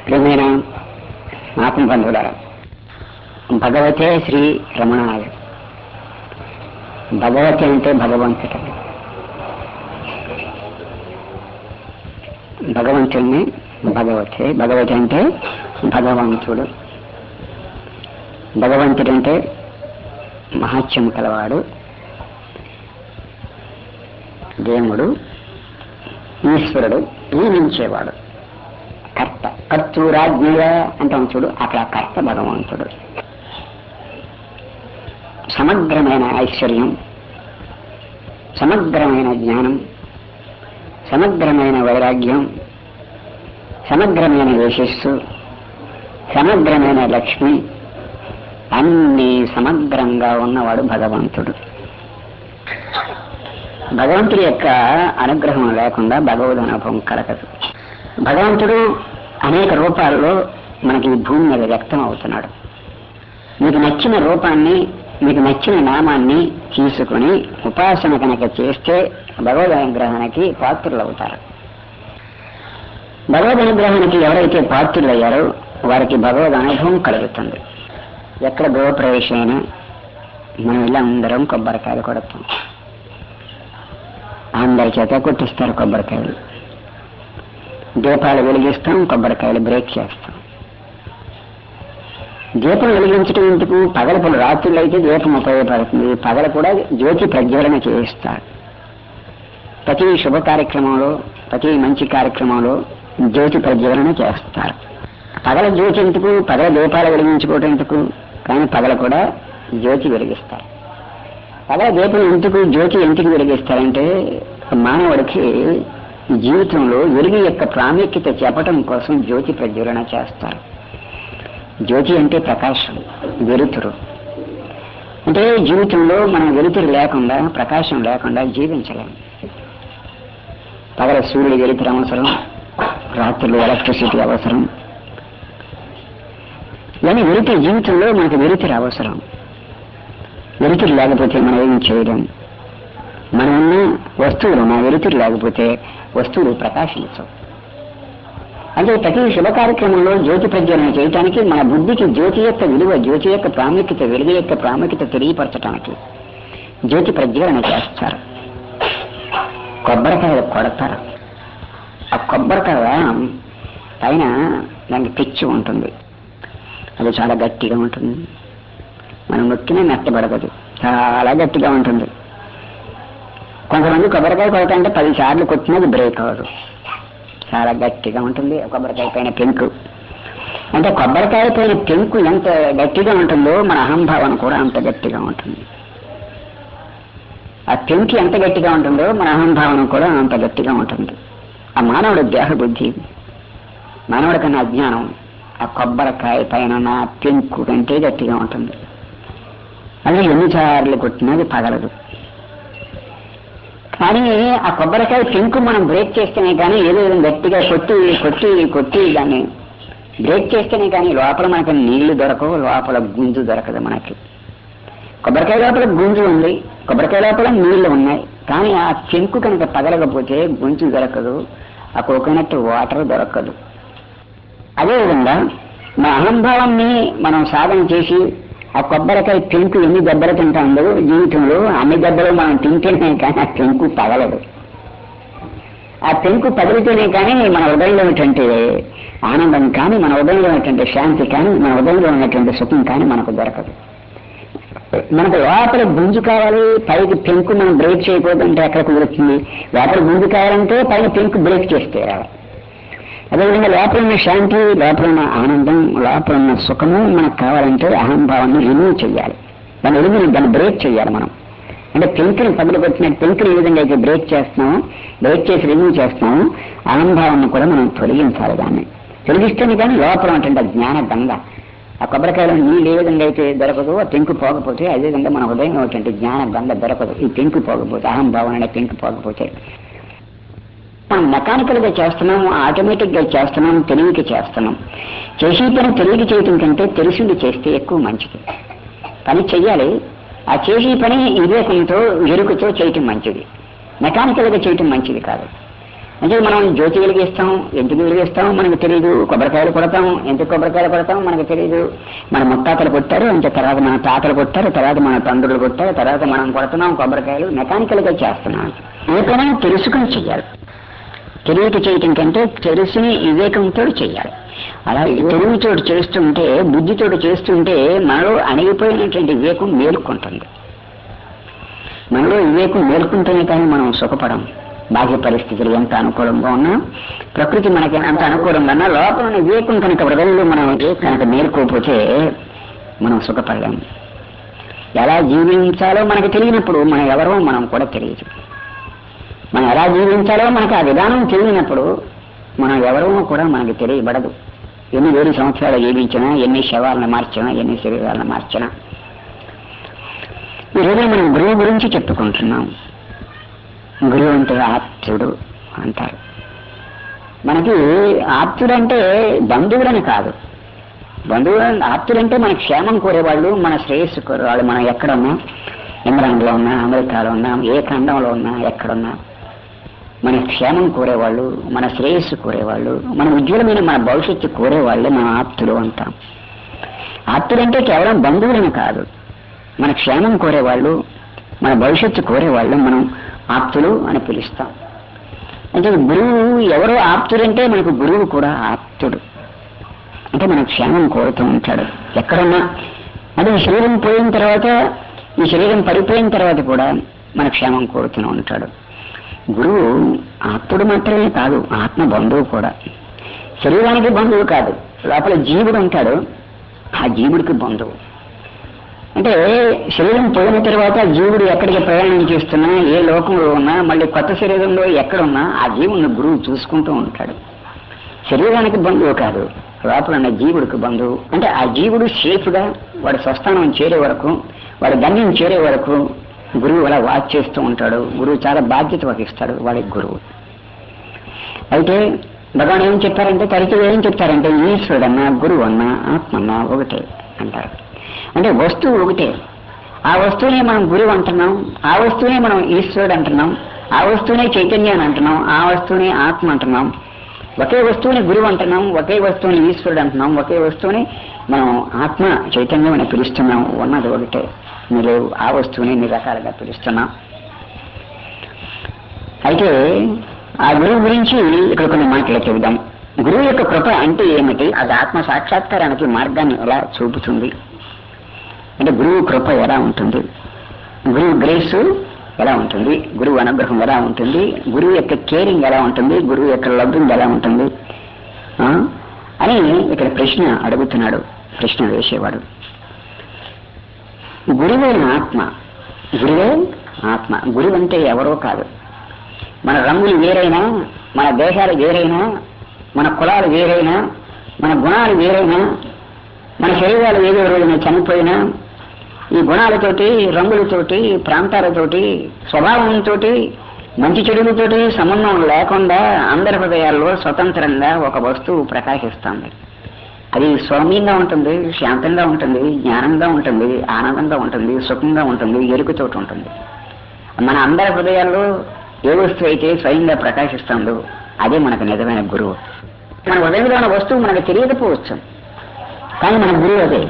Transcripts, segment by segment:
ప్రియమైన ఆత్మబంధువులారా, భగవతే శ్రీ రమణాయ. భగవతి అంటే భగవంతుడు. భగవంతుడిని భగవతి అంటే భగవంతుడు. భగవంతుడు అంటే మహాత్యం కలవాడు, దేవుడు, ఈశ్వరుడు, నియమించేవాడు, కర్త. కర్తూరాజ్ఞగా అంటాం చూడు, అక్కడ కర్త భగవంతుడు. సమగ్రమైన ఐశ్వర్యం, సమగ్రమైన జ్ఞానం, సమగ్రమైన వైరాగ్యం, సమగ్రమైన యశస్సు, సమగ్రమైన లక్ష్మి, అన్ని సమగ్రంగా ఉన్నవాడు భగవంతుడు. భగవంతుడి యొక్క అనుగ్రహం లేకుండా భగవద్ అనుభవం కలగదు. భగవంతుడు అనేక రూపాల్లో మనకి ఈ భూమి మీద వ్యక్తం అవుతున్నాడు. మీకు నచ్చిన రూపాన్ని, మీకు నచ్చిన నామాన్ని తీసుకుని ఉపాసన కనుక చేస్తే భగవద్ అనుగ్రహానికి పాత్రులు అవుతారు. భగవద్ అనుగ్రహానికి ఎవరైతే పాత్రులయ్యారో వారికి భగవద్ అనుభవం కలుగుతుంది. ఎక్కడ గృహప్రవేశమైనా మనం ఇలా అందరం కొబ్బరికాయలు కొడతాం. అందరి చేత కొట్టిస్తారు కొబ్బరికాయలు. దీపాలు వెలిగిస్తాం, కొబ్బరికాయలు బ్రేక్ చేస్తాం. దీపం వెలిగించడం ఎందుకు? పగలపలు రాత్రులు అయితే దీపం ఉపయోగపడుతుంది, పగల కూడా జ్యోతి ప్రజ్వలన చేయిస్తారు. ప్రతి శుభ కార్యక్రమంలో, ప్రతి మంచి కార్యక్రమంలో జ్యోతి ప్రజ్వలన చేస్తారు. పగల జ్యోతి ఎందుకు? పగల దీపాలు వెలిగించుకోవడం ఎందుకు? కానీ పగల కూడా జ్యోతి వెలిగిస్తారు. పగల దీపం ఎందుకు, జ్యోతి ఎందుకు వెలిగిస్తారంటే మానవుడికి జీవితంలో వెలుగు యొక్క ప్రాముఖ్యత చెప్పటం కోసం జ్యోతి ప్రజ్వలన చేస్తారు. జ్యోతి అంటే ప్రకాశం, వెలుతురు. అంటే జీవితంలో మనం వెలుతురు లేకుండా, ప్రకాశం లేకుండా జీవించలేము. పగల సూర్యుడు వెలుతురు అవసరం, రాత్రులు ఎలక్ట్రిసిటీ అవసరం. కానీ వెలుతురు జీవితంలో మనకు వెలుతురు అవసరం. వెలుతురు లేకపోతే మనం ఏం చేయలేం. మనం ఉన్న వస్తువులు, మన వెలుతురు లేకపోతే వస్తువులు ప్రకాశించవు. అంటే ప్రతి శుభ కార్యక్రమంలో జ్యోతి ప్రజ్వలన చేయటానికి మన బుద్ధికి జ్యోతి యొక్క విలువ, జ్యోతి యొక్క ప్రాముఖ్యత, వెలుగు యొక్క ప్రాముఖ్యత తెలియపరచడానికి జ్యోతి ప్రజ్వలన చేస్తారు. కొబ్బరికాయలు కొడతారు. ఆ కొబ్బరికాయ పైన దానికి పిచ్చి ఉంటుంది, అది చాలా గట్టిగా ఉంటుంది. మనం నొక్కినా మెత్తబడదు, చాలా గట్టిగా ఉంటుంది. కొంతమంది కొబ్బరికాయ కొడతాంటే 10 సార్లు కొట్టినా అది బ్రేక్ అవ్వదు, చాలా గట్టిగా ఉంటుంది కొబ్బరికాయ పైన పెంకు. అంటే కొబ్బరికాయ పైన పెంకు ఎంత గట్టిగా ఉంటుందో మన అహంభావన కూడా అంత గట్టిగా ఉంటుంది. ఆ పెంకు ఎంత గట్టిగా ఉంటుందో మన అహంభావన కూడా అంత గట్టిగా ఉంటుంది. ఆ మానవుడి దేహ బుద్ధి, మానవుడి కన్నా అజ్ఞానం ఆ కొబ్బరికాయ పైన నా పెంకు కంటే గట్టిగా ఉంటుంది. అది ఎన్నిసార్లు కొట్టినది పగలదు. కానీ ఆ కొబ్బరికాయ పెంకు మనం బ్రేక్ చేస్తేనే కానీ, ఏదో గట్టిగా కొట్టి కొట్టి కొట్టి దాన్ని బ్రేక్ చేస్తేనే కానీ లోపల మనకి నీళ్లు దొరకవు, లోపల గుంజు దొరకదు మనకి. కొబ్బరికాయ లోపల గుంజు ఉంది, కొబ్బరికాయ లోపల నీళ్లు ఉన్నాయి, కానీ ఆ పెంకు కనుక పగలకపోతే గుంజు దొరకదు, ఆ కోకోనట్ వాటర్ దొరకదు. అదేవిధంగా మన అహంభావాన్ని మనం సాధన చేసి ఆ కొబ్బరికాయ పెంకు ఎన్ని దెబ్బలు తింటామో జీవితంలో అన్ని దెబ్బలు మనం తింటేనే కానీ ఆ పెంకు పగలదు. ఆ పెంకు పగిలితేనే కానీ మన హృదయంలో ఉన్నటువంటి ఆనందం కానీ, మన హృదయంలో ఉన్నటువంటి శాంతి కానీ, మన హృదయంలో ఉన్నటువంటి సుఖం కానీ మనకు దొరకదు. మనకు లోపల గుంజు కావాలి, పైకి పెంకు మనం బ్రేక్ చేయకూడదంటే ఎక్కడ కుదురుతుంది? లోపల గుంజు కావాలంటే పైన పెంకు బ్రేక్ చేస్తే రావాలి. అదేవిధంగా లోపల ఉన్న శాంతి, లోపల ఉన్న ఆనందం, లోపల ఉన్న సుఖము మనకు కావాలంటే అహంభావాన్ని రిమూవ్ చేయాలి. దాన్ని బ్రేక్ చేయాలి మనం. అంటే పెంకుని పగలగొట్టిన పెంకుని ఏ విధంగా అయితే బ్రేక్ చేస్తున్నామో, బ్రేక్ చేసి రిమూవ్ చేస్తున్నామో, అహంభావాన్ని కూడా మనం తొలగించాలి. దాన్ని తొలగిస్తేనే కానీ లోపల ఉంటుంది జ్ఞాన గంగ. ఆ కొబ్బరికాయలో నీళ్ళు ఏ విధంగా అయితే దొరకదు, ఆ పెంకు పోకపోతే అదేవిధంగా మన హృదయంలో ఉన్నటువంటి జ్ఞాన గంగ దొరకదు. ఈ పెంకు పోకపోతే, అహంభావం అనే పెంకు పోకపోతే మనం మెకానికల్ గా చేస్తున్నాం, ఆటోమేటిక్ గా చేస్తున్నాం, తెలివికి చేస్తున్నాం. చేసే పని తెలివికి చేయటం కంటే తెలిసింది చేస్తే ఎక్కువ మంచిది. పని చెయ్యాలి, ఆ చేసే పని వివేకంతో, ఎరుకతో చేయటం మంచిది. మెకానికల్ గా చేయటం మంచిది కాదు. అంటే మనం జ్యోతి వెలిగిస్తాం, ఎందుకు వెలిగిస్తాం మనకు తెలియదు. కొబ్బరికాయలు కొడతాం, ఎందుకు కొబ్బరికాయలు కొడతాం మనకు తెలియదు. మన ముత్తాతలు కొట్టారు, అంటే తర్వాత మన తాతలు కొట్టారు, తర్వాత మన తండ్రులు కొట్టారు, తర్వాత మనం కొడుతున్నాం కొబ్బరికాయలు. మెకానికల్ గా చేస్తున్నాం. ఏ పని తెలుసుకుని చెయ్యాలి. తెలియక చేయటం కంటే తెలుసుని వివేకంతో చెయ్యాలి. అలా తెలివితో చేస్తుంటే, బుద్ధితో చేస్తుంటే మనలో అణిగిపోయినటువంటి వివేకం మేలుకుంటుంది. మనలో వివేకం మేలుకుంటేనే కానీ మనం సుఖపడం. బాహ్య పరిస్థితులు ఎంత అనుకూలంగా ఉన్నా, ప్రకృతి మనకి ఎంత అనుకూలంగా ఉన్నా, లోపల వివేకం కనుక హృదయంలో మనం కనుక మేలుకోకపోతే మనం సుఖపడలేము. ఎలా జీవించాలో మనకు తెలియనప్పుడు మనం ఎవరో మనం కూడా తెలియదు. మనం ఎలా జీవించాలో మనకు ఆ విధానం తెలియనప్పుడు మనం ఎవరో కూడా మనకు తెలియబడదు. ఎన్ని వేల సంవత్సరాలు జీవించినా, ఎన్ని శవాలను మార్చినా, ఎన్ని శరీరాలను మార్చినా. ఈరోజు మనం గురువు గురించి చెప్పుకుంటున్నాం. గురువు అంటే ఆప్తుడు అంటారు. మనకి ఆప్తుడంటే బంధువులని కాదు. బంధువులు ఆప్తుడంటే మన క్షేమం కోరేవాళ్ళు, మన శ్రేయస్సు కోరేవాళ్ళు. మనం ఎక్కడున్నా, ఇంగ్లాండ్లో ఉన్నా, అమెరికాలో ఉన్నా, ఏ ఖండంలో ఉన్నా, ఎక్కడున్నా మన క్షేమం కోరేవాళ్ళు, మన శ్రేయస్సు కోరేవాళ్ళు, మన ఉజ్వలమైన మన భవిష్యత్తు కోరేవాళ్ళే మనం ఆప్తులు అంటాం. ఆప్తుడంటే కేవలం బంధువులని కాదు, మన క్షేమం కోరేవాళ్ళు, మన భవిష్యత్తు కోరేవాళ్ళు మనం ఆప్తులు అని పిలుస్తాం. అంటే గురువు ఎవరో ఆప్తుడంటే మనకు గురువు కూడా ఆప్తుడు. అంటే మన క్షేమం కోరుతూ ఉంటాడు ఎక్కడున్నా. అంటే ఈ శరీరం పోయిన తర్వాత, ఈ శరీరం పడిపోయిన తర్వాత కూడా మన క్షేమం కోరుతూనే ఉంటాడు. గురువు ఆప్తుడు మాత్రమే కాదు, ఆత్మ బంధువు కూడా. శరీరానికి బంధువు కాదు, లోపల జీవుడు ఉంటాడు, ఆ జీవుడికి బంధువు. అంటే శరీరం పోయిన తర్వాత జీవుడు ఎక్కడికి ప్రయాణం చేస్తున్నా, ఏ లోకంలో ఉన్నా, మళ్ళీ కొత్త శరీరంలో ఎక్కడున్నా ఆ జీవుడిని గురువు చూసుకుంటూ ఉంటాడు. శరీరానికి బంధువు కాదు, లోపల ఉన్న జీవుడికి బంధువు. అంటే ఆ జీవుడు సేఫ్గా వాడి స్వస్థానం చేరే వరకు, వాడి గమ్యం చేరే వరకు గురువు అలా వాచ్ చేస్తూ ఉంటాడు. గురువు చాలా బాధ్యత వహిస్తాడు వాడికి గురువు. అయితే భగవాన్ ఏం చెప్పారంటే, తరచుగా ఏం చెప్తారంటే, ఈశ్వరుడన్నా గురువు అన్నా ఆత్మ అన్నా ఒకటే అంటారు. అంటే వస్తువు ఒకటే. ఆ వస్తువునే మనం గురువు అంటున్నాం, ఆ వస్తువునే మనం ఈశ్వరుడు అంటున్నాం, ఆ వస్తువునే చైతన్యాన్ని అంటున్నాం, ఆ వస్తువునే ఆత్మ అంటున్నాం. ఒకే వస్తువుని గురువు అంటున్నాం, ఒకే వస్తువుని ఈశ్వరుడు అంటున్నాం, ఒకే వస్తువుని మనం ఆత్మ చైతన్యం అని పిలుస్తున్నాం. ఉన్నది ఒకటే, మీరు ఆ వస్తువుని ఎన్ని రకాలుగా పిలుస్తున్నాం. అయితే ఆ గురువు గురించి ఇక్కడ కొన్ని మాటలు చెబుదాం. గురువు యొక్క కృప అంటే ఏమిటి, అది ఆత్మ సాక్షాత్కారానికి మార్గాన్ని ఎలా చూపుతుంది, అంటే గురువు కృప ఎలా ఉంటుంది, గురువు గ్రేసు ఎలా ఉంటుంది, గురువు అనుగ్రహం ఎలా ఉంటుంది, గురువు యొక్క కేరింగ్ ఎలా ఉంటుంది, గురువు యొక్క లవ్వింగ్ ఎలా ఉంటుంది అని ఇక్కడ ప్రశ్న అడుగుతున్నాడు ప్రశ్న వేసేవాడు. గురువే ఆత్మ, గురువే ఆత్మ. గురువు అంటే ఎవరో కాదు. మన రంగులు వేరైనా, మన దేశాలు వేరైనా, మన కులాలు వేరైనా, మన గుణాలు వేరైనా, మన శరీరాలు ఏదో రోజున చనిపోయినా, ఈ గుణాలతోటి, రంగులతోటి, ప్రాంతాలతోటి, స్వభావంతో, మంచి చెడులతోటి సంబంధం లేకుండా అందరి హృదయాల్లో స్వతంత్రంగా ఒక వస్తువు ప్రకాశిస్తుంది. అది సౌమ్యంగా ఉంటుంది, శాంతంగా ఉంటుంది, జ్ఞానంగా ఉంటుంది, ఆనందంగా ఉంటుంది, సుఖంగా ఉంటుంది, ఎరుకుతో ఉంటుంది. మన అందరి హృదయాల్లో ఏ వస్తువు అయితే స్వయంగా ప్రకాశిస్తుందో అదే మనకు నిజమైన గురువు. మన హృదయంలో ఉన్న వస్తువు మనకు తెలియకపోవచ్చు, కానీ మన గురువు అదే.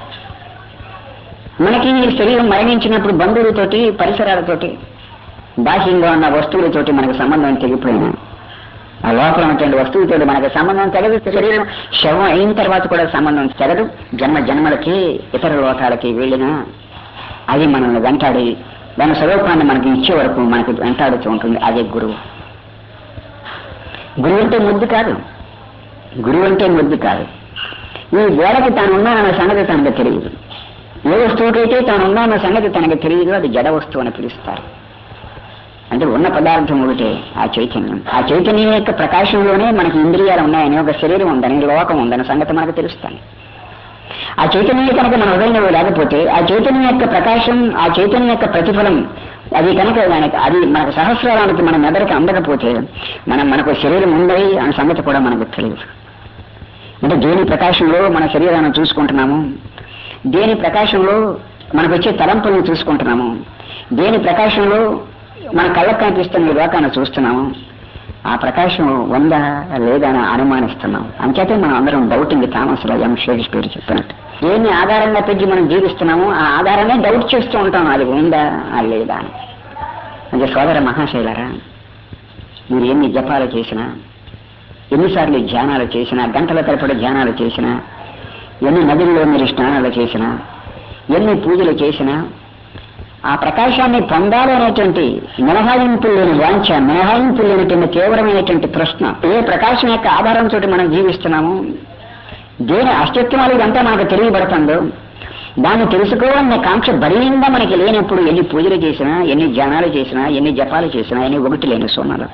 మనకి శరీరం మరణించినప్పుడు బంధువులతోటి, పరిసరాలతోటి, బాహ్యంగా ఉన్న వస్తువులతోటి మనకు సంబంధం తెగిపోయినా, ఆ లోపల ఉన్నటువంటి వస్తువులతో మనకు సంబంధం తెగదు. శరీరం శవం అయిన తర్వాత కూడా సంబంధం తెగదు. జన్మ జన్మలకి ఇతర లోకాలకి వెళ్ళినా అది మనల్ని వెంటాడి దాని స్వరూపాన్ని మనకి ఇచ్చే వరకు మనకు వెంటాడుతూ ఉంటుంది. అదే గురువు. గురువు అంటే ముద్దు కాదు, గురువు అంటే ముద్దు కాదు. ఈ గోడకి తాను ఉన్నానన్న సంగతి తనకు తెలియదు. ఏ వస్తువుకైతే తాను ఉన్నానన్న సంగతి తనకు తెలియదు, అది జడ వస్తువు అని పిలుస్తారు. అంటే ఉన్న పదార్థం ఒకటే ఆ చైతన్యం. ఆ చైతన్యం యొక్క ప్రకాశంలోనే మనకి ఇంద్రియాలు ఉన్నాయని, ఒక శరీరం ఉందని, లోకం ఉందని సంగతి మనకు తెలుస్తాయి. ఆ చైతన్యం కనుక మన హృదయంలో లేకపోతే, ఆ చైతన్యం యొక్క ప్రకాశం, ఆ చైతన్యం యొక్క ప్రతిఫలం అది కనుక అది మనకు సహస్రానికి మన మెదడుకి అందకపోతే మనకు శరీరం ఉందని అనే సంగతి కూడా మనకు తెలియదు. అంటే దేని ప్రకాశంలో మన శరీరాన్ని చూసుకుంటున్నాము, దేని ప్రకాశంలో మనకు వచ్చే తలంపులను చూసుకుంటున్నాము, దేని ప్రకాశంలో మన కళ్ళకు కనిపిస్తున్న లోకాన్ని చూస్తున్నాము, ఆ ప్రకాశం ఉందా లేదా అని అనుమానిస్తున్నాం. అంచేతే మనం అందరం డౌటింగ్ థామస్ ఎం షేక్స్పియర్ చెప్పినట్టు దేన్ని ఆధారంగా పెట్టి మనం జీవిస్తున్నామో ఆ ఆధారాన్ని డౌట్ చేస్తూ ఉంటాం, అది ఉందా అది లేదా అని. అంటే సోదర మహాశైలరా, మీరు ఎన్ని జపాలు చేసినా, ఎన్నిసార్లు ధ్యానాలు చేసినా, గంటల తరబడి ధ్యానాలు చేసినా, ఎన్ని నదుల్లో మీరు స్నానాలు చేసినా, ఎన్ని పూజలు చేసినా, ఆ ప్రకాశాన్ని పొందాలనేటువంటి మినహాయింపు లేని వాంఛ, మినహాయింపు లేనటువంటి తీవ్రమైనటువంటి ప్రశ్న, ఏ ప్రకాశం యొక్క ఆధారంతో మనం జీవిస్తున్నాము, దేని అస్తిత్వాలు ఇదంతా మనకు తెలియబడుతుందో దాన్ని తెలుసుకోవాలనే కాంక్ష బలీయంగా మనకి లేనప్పుడు ఎన్ని పూజలు చేసినా, ఎన్ని ధ్యానాలు చేసినా, ఎన్ని జపాలు చేసినా, ఎన్ని ఒకటి లేని సొన్నలు,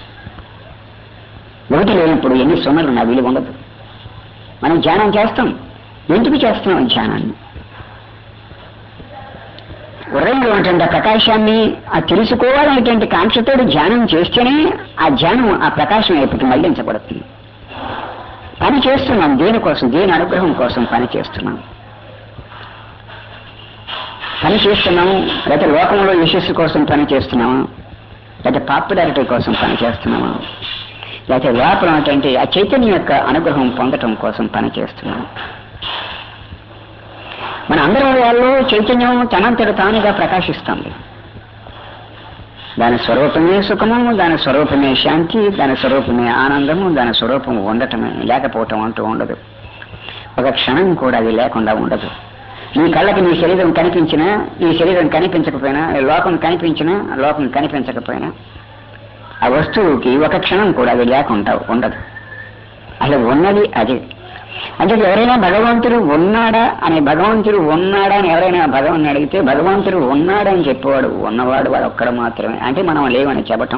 ఒకటి లేనప్పుడు ఎన్ని సొన్నలు నా విలువ ఉండదు. మనం ధ్యానం చేస్తాం, ఎందుకు చేస్తున్నాం ధ్యానాన్ని? హృదయంలో ఉన్నటువంటి ప్రకాశాన్ని ఆ తెలుసుకోవాలనేటువంటి కాంక్షతో ధ్యానం చేస్తేనే ఆ ధ్యానం ఆ ప్రకాశం ఎప్పటికి మళ్లించబడుతుంది. పని చేస్తున్నాం దేనికోసం? దేని అనుగ్రహం కోసం పని చేస్తున్నాం. పని చేస్తున్నాము లేకపోతే లోకంలో యశస్సు కోసం పని చేస్తున్నాము, లేకపోతే పాపులారిటీ కోసం పని చేస్తున్నాము, లేకపోతే లోపల ఉన్నటువంటి ఆ చైతన్యం యొక్క అనుగ్రహం పొందటం కోసం పని చేస్తున్నాము. మన అందరి వాళ్ళు చైతన్యం తనంతట తానుగా ప్రకాశిస్తుంది. దాని స్వరూపమే సుఖము, దాని స్వరూపమే శాంతి, దాని స్వరూపమే ఆనందము, దాని స్వరూపం ఉండటమే, లేకపోవటం అంటూ ఉండదు. ఒక క్షణం కూడా అది లేకుండా ఉండదు. నీ కళ్ళకి నీ శరీరం కనిపించినా, నీ శరీరం కనిపించకపోయినా, లోకం కనిపించినా, లోకం కనిపించకపోయినా, ఆ వస్తువుకి ఒక క్షణం కూడా అది లేకుండా ఉండదు. అసలు ఉన్నది అది. అంటే ఎవరైనా భగవంతుడు ఉన్నాడా అని ఎవరైనా భగవాన్ని అడిగితే భగవంతుడు ఉన్నాడని చెప్పేవాడు ఉన్నవాడు వాడు ఒక్కడ మాత్రమే. అంటే మనం లేవని చెప్పటం.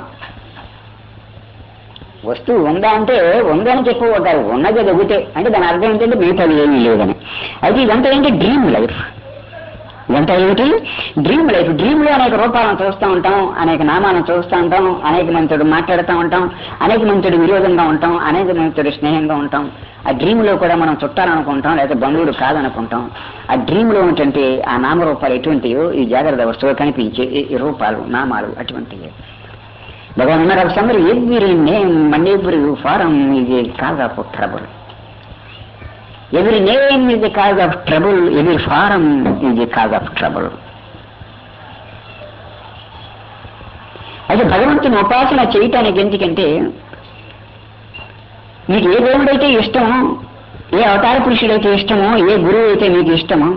వస్తువు ఉందా అంటే ఉందని చెప్పేవాడు, ఉన్నది అది ఒకటే అంటే దాని అర్థం ఏంటంటే మిగతాది ఏమీ లేదని. అయితే ఇదంతా ఏంటి? Dream life. ఇదంతా ఏమిటి? Dream life. డ్రీమ్లో అనేక రూపాలను చూస్తూ ఉంటాం, అనేక నామాలను చూస్తూ ఉంటాం, అనేక మందితో మాట్లాడుతూ ఉంటాం, అనేక మందితో విరోధంగా ఉంటాం, అనేక మందితో స్నేహంగా ఉంటాం. ఆ డ్రీమ్లో కూడా మనం చుట్టాలనుకుంటాం, లేకపోతే బంధువులు కాదనుకుంటాం. ఆ డ్రీమ్లో ఉన్నటువంటి ఆ నామరూపాలు ఎటువంటివో ఈ జాగ్రత్త వస్తువులు కనిపించే ఈ రూపాలు నామాలు అటువంటివి. భగవాన్ ఉన్నారు సందరు every name and every form is a cause of trouble. Every name is a cause of trouble, every forum is a cause of trouble. అయితే భగవంతుని ఉపాసన చేయటానికి ఎందుకంటే మీకు ఏ దేవుడైతే ఇష్టమో, ఏ అవతార పురుషుడైతే ఇష్టమో, ఏ గురువు అయితే మీకు ఇష్టమో,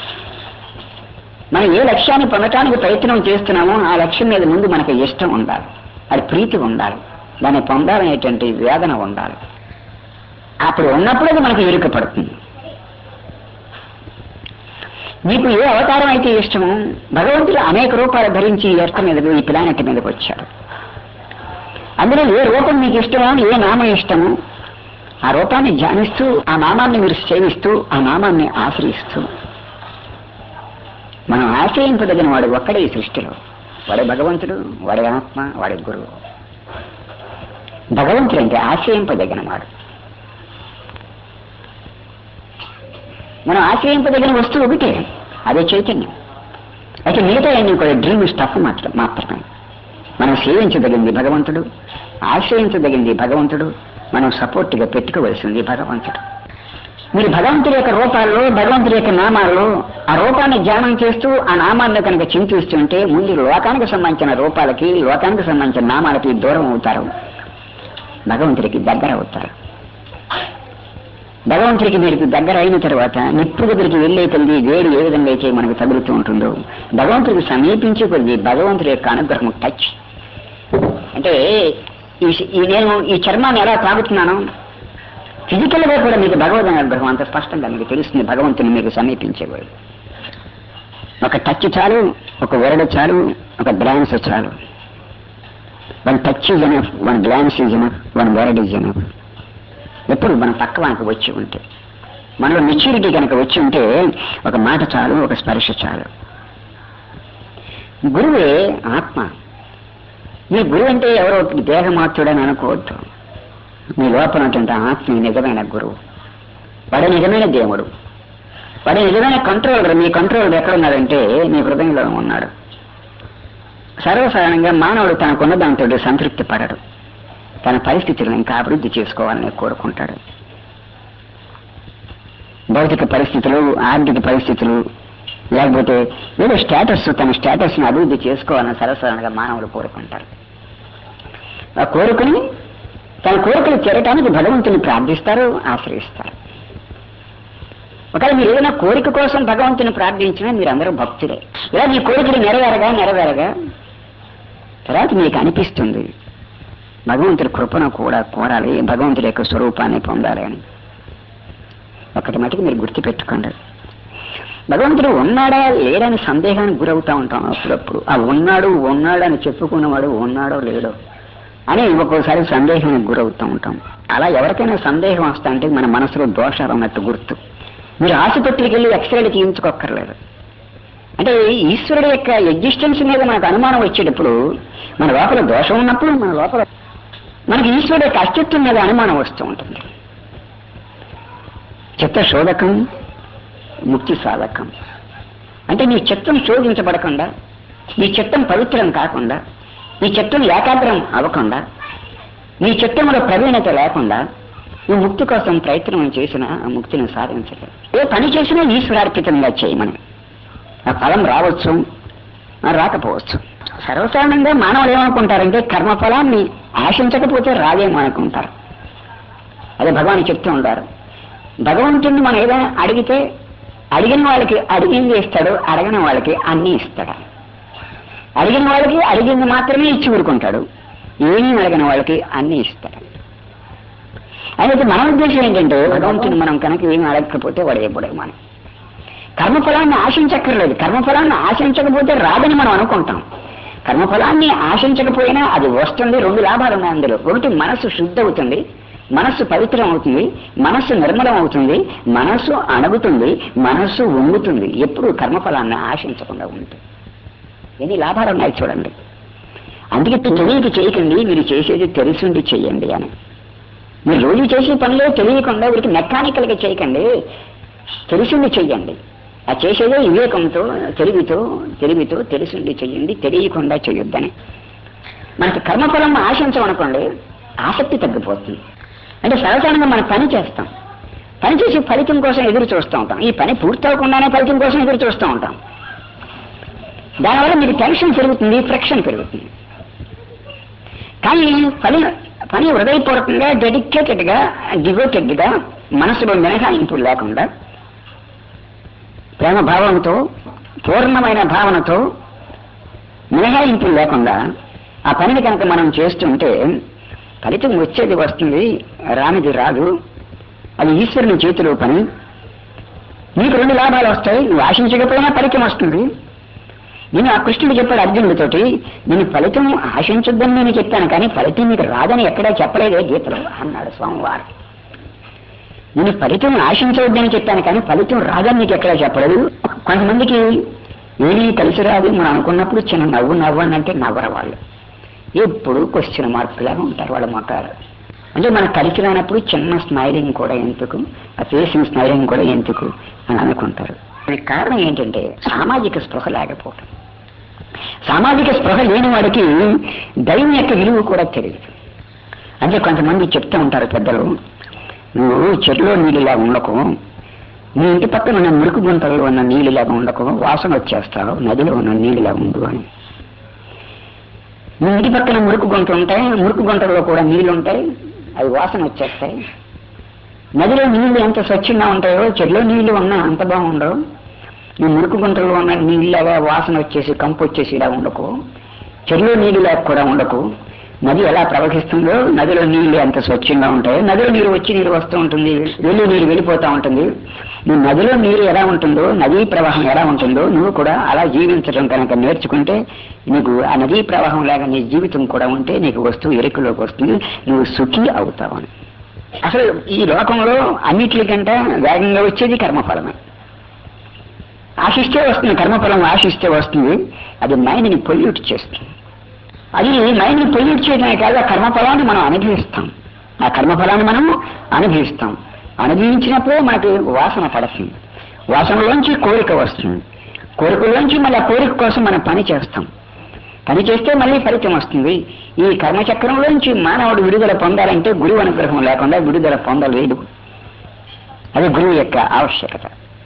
మనం ఏ లక్ష్యాన్ని పొందటానికి ప్రయత్నం చేస్తున్నామో ఆ లక్ష్యం మీద ముందు మనకు ఇష్టం ఉండాలి, అది ప్రీతి ఉండాలి, దాన్ని పొందాలనేటువంటి వేదన ఉండాలి. అప్పుడు ఉన్నప్పుడు అది మనకు ఎరుక పడుతుంది. మీకు ఏ అవతారం అయితే ఇష్టమో, భగవంతుడు అనేక రూపాలు ధరించి ఈ ఎర్త్ మీదకు, ఈ ప్లానెట్ మీదకు వచ్చాడు. అందులో ఏ రూపం మీకు ఇష్టమో, ఏ నామం ఇష్టమో ఆ రూపాన్ని ధ్యానిస్తూ, ఆ నామాన్ని మీరు సేవిస్తూ, ఆ నామాన్ని ఆశ్రయిస్తూ, మనం ఆశ్రయింపదగిన వాడు ఒక్కడే ఈ సృష్టిలో. వాడే భగవంతుడు, వాడే ఆత్మ, వాడే గురువు. భగవంతుడు అంటే ఆశ్రయింపదగిన వాడు. మనం ఆశ్రయింపదగిన వస్తువు ఒకటే, అదే చైతన్యం. అయితే మిగతా అన్ని కూడా డ్రీమ్ స్టఫ్ మాత్రమే. మనం సేవించదగింది భగవంతుడు, ఆశ్రయించదగింది భగవంతుడు, మనం సపోర్ట్గా పెట్టుకోవలసింది భగవంతుడు. మీరు భగవంతుడి యొక్క రూపాల్లో, భగవంతుడి యొక్క నామాల్లో ఆ రూపాన్ని ధ్యానం చేస్తూ ఆ నామాన్ని కనుక చింతిస్తుంటే ముందు లోకానికి సంబంధించిన రూపాలకి, లోకానికి సంబంధించిన నామాలకి దూరం అవుతారు, భగవంతుడికి దగ్గర అవుతారు. భగవంతుడికి మీరు దగ్గర అయిన తర్వాత నిప్పు దగ్గరికి వెళ్ళే కొద్ది వేడి ఏ విధంగా అయితే మనకు తగులుతూ ఉంటుందో, భగవంతుడికి సమీపించే కొద్ది భగవంతుడి యొక్క అనుగ్రహం టచ్. అంటే నేను ఈ చర్మాన్ని ఎలా తాగుతున్నాను, ఫిజికల్గా కూడా మీకు భగవద్ అనుగ్రహం అంత స్పష్టంగా మీకు తెలుస్తుంది. భగవంతుని మీకు సమీపించేవాడు ఒక టచ్ చాలు, ఒక వరడ చాలు, ఒక గ్లాన్స్ చాలు. One touch is enough, one glance is enough, one word is enough. ఎప్పుడు మన పక్క మనకు వచ్చి ఉంటే, మనలో మెచ్యూరిటీ కనుక వచ్చి ఉంటే ఒక మాట చాలు, ఒక స్పర్శ చాలు. గురువే ఆత్మ. మీ గురువు అంటే ఎవరో దేహమాత్రుడని అనుకోవద్దు. మీ లోపల ఉన్నటువంటి ఆత్మ నిజమైన గురువు, వాడే నిజమైన దేవుడు, వాడే నిజమైన కంట్రోలర్. మీ కంట్రోలర్ ఎక్కడున్నాడంటే మీ హృదయంలో ఉన్నాడు. సర్వసాధారణంగా మానవుడు తనకున్న దాంతో సంతృప్తి పడడు. తన పరిస్థితులను ఇంకా అభివృద్ధి చేసుకోవాలని కోరుకుంటాడు. భౌతిక పరిస్థితులు, ఆర్థిక పరిస్థితులు, లేకపోతే ఏదో తన స్టేటస్ని అభివృద్ధి చేసుకోవాలని సరసరంగా మానవులు కోరుకుంటారు. ఆ కోరుకుని తన కోరికలు చేరటానికి భగవంతుని ప్రార్థిస్తారు, ఆశ్రయిస్తారు. ఒకవేళ మీరు ఏదైనా కోరిక కోసం భగవంతుని ప్రార్థించినా మీరందరూ భక్తులే. ఇలా మీ కోరికలు నెరవేరగా తర్వాత మీకు అనిపిస్తుంది భగవంతుడి కృపను కూడా కోరాలి, భగవంతుడి యొక్క స్వరూపాన్ని పొందాలి అని. ఒకటి మటుకు మీరు గుర్తుపెట్టుకోండి, భగవంతుడు ఉన్నాడా లేడని సందేహానికి గురవుతూ ఉంటాం అప్పుడప్పుడు. ఆ ఉన్నాడు అని చెప్పుకున్నవాడు ఉన్నాడో లేడో అని ఒక్కోసారి సందేహానికి గురవుతూ ఉంటాం. అలా ఎవరికైనా సందేహం వస్తా అంటే మన మనసులో దోషాలు అన్నట్టు గుర్తు. మీరు ఆసుపత్రికి వెళ్ళి ఎక్స్రేలు తీయించుకోక్కర్లేదు. అంటే ఈశ్వరుడు యొక్క ఎగ్జిస్టెన్స్ మీద మనకు అనుమానం వచ్చేటప్పుడు, మన లోపల దోషం ఉన్నప్పుడు మన లోపల మనకి ఈశ్వరుడు యొక్క అస్తిత్వం మీద అనుమానం వస్తూ ఉంటుంది. చిత్త శోధకం, ముక్తి సాధకం. అంటే నీ చిత్తం శోధించబడకుండా, నీ చిత్తం పవిత్రం కాకుండా, నీ చిత్తం ఏకాగ్రం అవ్వకుండా, నీ చిత్తంలో ప్రవీణత లేకుండా నువ్వు ముక్తి కోసం ప్రయత్నం చేసినా ఆ ముక్తిని సాధించలేదు. ఏ పని చేసినా ఈశ్వరార్పితంగా చేయమని. ఆ ఫలం రావచ్చు, రాకపోవచ్చు. సర్వసాధారణంగా మానవులు ఏమనుకుంటారంటే కర్మఫలాన్ని ఆశించకపోతే రాదేమో అనుకుంటారు. అదే భగవాన్ చెప్తూ ఉంటారు, భగవంతుడిని మనం ఏదైనా అడిగితే అడిగిన వాళ్ళకి అడిగింది ఇస్తాడు, అడగని వాళ్ళకి అన్నీ ఇస్తాడు. అడిగిన వాళ్ళకి అడిగింది మాత్రమే ఇచ్చి ఊరుకుంటాడు, ఏమీ అడగని వాళ్ళకి అన్నీ ఇస్తాడు. అయితే మన ఉద్దేశం ఏంటంటే భగవంతుని మనం కనుక ఏమి అడగకపోతే వాడు ఎప్పుడే మనం కర్మఫలాన్ని ఆశించక్కర్లేదు. కర్మఫలాన్ని ఆశించకపోతే రాదని మనం అనుకుంటాం. కర్మఫలాన్ని ఆశించకపోయినా అది వస్తుంది. రెండు లాభాలు ఉన్నాయి అందులో. ఒకటి, మనస్సు శుద్ధి అవుతుంది, మనస్సు పవిత్రం అవుతుంది, మనస్సు నిర్మలం అవుతుంది, మనస్సు అణగుతుంది, మనస్సు వంగుతుంది. ఎప్పుడు కర్మఫలాన్ని ఆశించకుండా ఉంటుంది. ఎన్ని లాభాలు ఉన్నాయి చూడండి. అందుకే తెలియక చేయకండి, మీరు చేసేది తెలిసిండి చెయ్యండి అని. మీరు రోజు చేసే పనిలో తెలియకుండా వీరికి మెకానికల్గా చేయకండి, తెలిసిండి చెయ్యండి. ఆ చేసేదే వివేకంతో, తెలివితో తెలిసిండి చెయ్యండి, తెలియకుండా చేయొద్దని. మనకి కర్మఫలం ఆశించమనుకోండి, ఆసక్తి తగ్గిపోతుంది. అంటే సహజంగా మనం పని చేస్తాం, పని చేసి ఫలితం కోసం ఎదురు చూస్తూ ఉంటాం. ఈ పని పూర్తవకుండానే ఫలితం కోసం ఎదురు చూస్తూ ఉంటాం. దానివల్ల మీకు టెన్షన్ పెరుగుతుంది, ఫ్రిక్షన్ పెరుగుతుంది. కానీ పని హృదయపూర్వకంగా, డెడికేటెడ్గా, డివోటెడ్గా, మనసులో మినహాయింపులు లేకుండా, ప్రేమ భావంతో, పూర్ణమైన భావనతో, మినహాయింపులు లేకుండా ఆ పనిని కనుక మనం చేస్తుంటే ఫలితం వచ్చేది వస్తుంది, రానిది రాదు. అది ఈశ్వరుని చేతిలో పని. నీకు రెండు లాభాలు వస్తాయి. నువ్వు ఆశించకపోయినా ఫలితం వస్తుంది. నేను ఆ కృష్ణుడు చెప్పాడు అర్జునుడితోటి, నేను ఫలితం ఆశించొద్దని నేను చెప్పాను, కానీ ఫలితం నీకు రాదని ఎక్కడా చెప్పలేదే గీతలో అన్నాడు స్వామివారు. నేను ఫలితం ఆశించవద్దని చెప్పాను, కానీ ఫలితం రాదని నీకు ఎక్కడా చెప్పలేదు. కొంతమందికి ఏమీ కలిసి రాదు మనం అనుకున్నప్పుడు చిన్న నవ్వు అంటే నవ్వరు వాళ్ళు. ఎప్పుడు క్వశ్చన్ మార్కులాగా ఉంటారు వాళ్ళ మొక్కలు. అంటే మనకు కలిసి రానప్పుడు చిన్న స్మైలింగ్ కూడా ఎందుకు, ఆ ఫేసింగ్ స్మైలింగ్ కూడా ఎందుకు అని అనుకుంటారు. దానికి కారణం ఏంటంటే సామాజిక స్పృహ లేకపోవడం. సామాజిక స్పృహ లేని వాడికి దైవం యొక్క విలువ కూడా తెలియదు. అంటే కొంతమంది చెప్తూ ఉంటారు పెద్దలు, నువ్వు చెరువులో నీళ్ళలా ఉండకు, నీ ఇంటి పక్కన ఉన్న మురికి గుంటల్లో ఉన్న నీళ్ళలాగా ఉండకు, వాసన వచ్చేస్తావు, నదిలో ఉన్న నీళ్ళలా ఉండు అని. నీ ఇంటి పక్కన మురికి గుంట ఉంటాయి, మురికి గుంటల్లో కూడా నీళ్లు ఉంటాయి, అవి వాసన వచ్చేస్తాయి. నదిలో నీళ్లు ఎంత స్వచ్ఛంగా ఉంటాయో చెరువులో నీళ్లు ఉన్నా అంత బాగుండవు. నీ మురికి గుంటల్లో ఉన్న నీళ్ళగా వాసన వచ్చేసి కంపు వచ్చేసి ఇలా ఉండకు, చెరువులో నీళ్ళలాగా కూడా ఉండకు. నది ఎలా ప్రవహిస్తుందో నదిలో నీళ్లు ఎంత స్వచ్ఛంగా ఉంటాయో, నదిలో నీరు వచ్చి నీరు వస్తూ ఉంటుంది, వెళ్ళి నీరు వెళ్ళిపోతూ ఉంటుంది. నువ్వు నదిలో నీరు ఎలా ఉంటుందో, నదీ ప్రవాహం ఎలా ఉంటుందో నువ్వు కూడా అలా జీవించడం కనుక నేర్చుకుంటే నీకు ఆ నదీ ప్రవాహం లాగా నీ జీవితం కూడా ఉంటే నీకు వస్తువు ఎరుకలోకి వస్తుంది, నువ్వు సుఖి అవుతావని. అసలు ఈ లోకంలో అన్నిటికంటే వేగంగా వచ్చేది కర్మఫలమే. ఆశిస్తే వస్తుంది కర్మఫలం, ఆశిస్తే వస్తుంది. అది మైండ్ని పొల్యూట్ చేస్తుంది. అది మైండ్ని పొల్యూట్ చేయడమే కాదు, ఆ కర్మఫలాన్ని మనం అనుభవిస్తాం. ఆ కర్మఫలాన్ని మనం అనుభవిస్తాం. అనుభవించినప్పుడే మనకి వాసన పడుతుంది. వాసనలోంచి కోరిక వస్తుంది. కోరికలోంచి మళ్ళీ ఆ కోరిక కోసం మనం పని చేస్తాం. పని చేస్తే మళ్ళీ ఫలితం వస్తుంది. ఈ కర్మచక్రంలోంచి మానవుడు విడుదల పొందాలంటే గురువు అనుగ్రహం లేకుండా విడుదల పొందలేడు. అది గురువు యొక్క ఆవశ్యకత.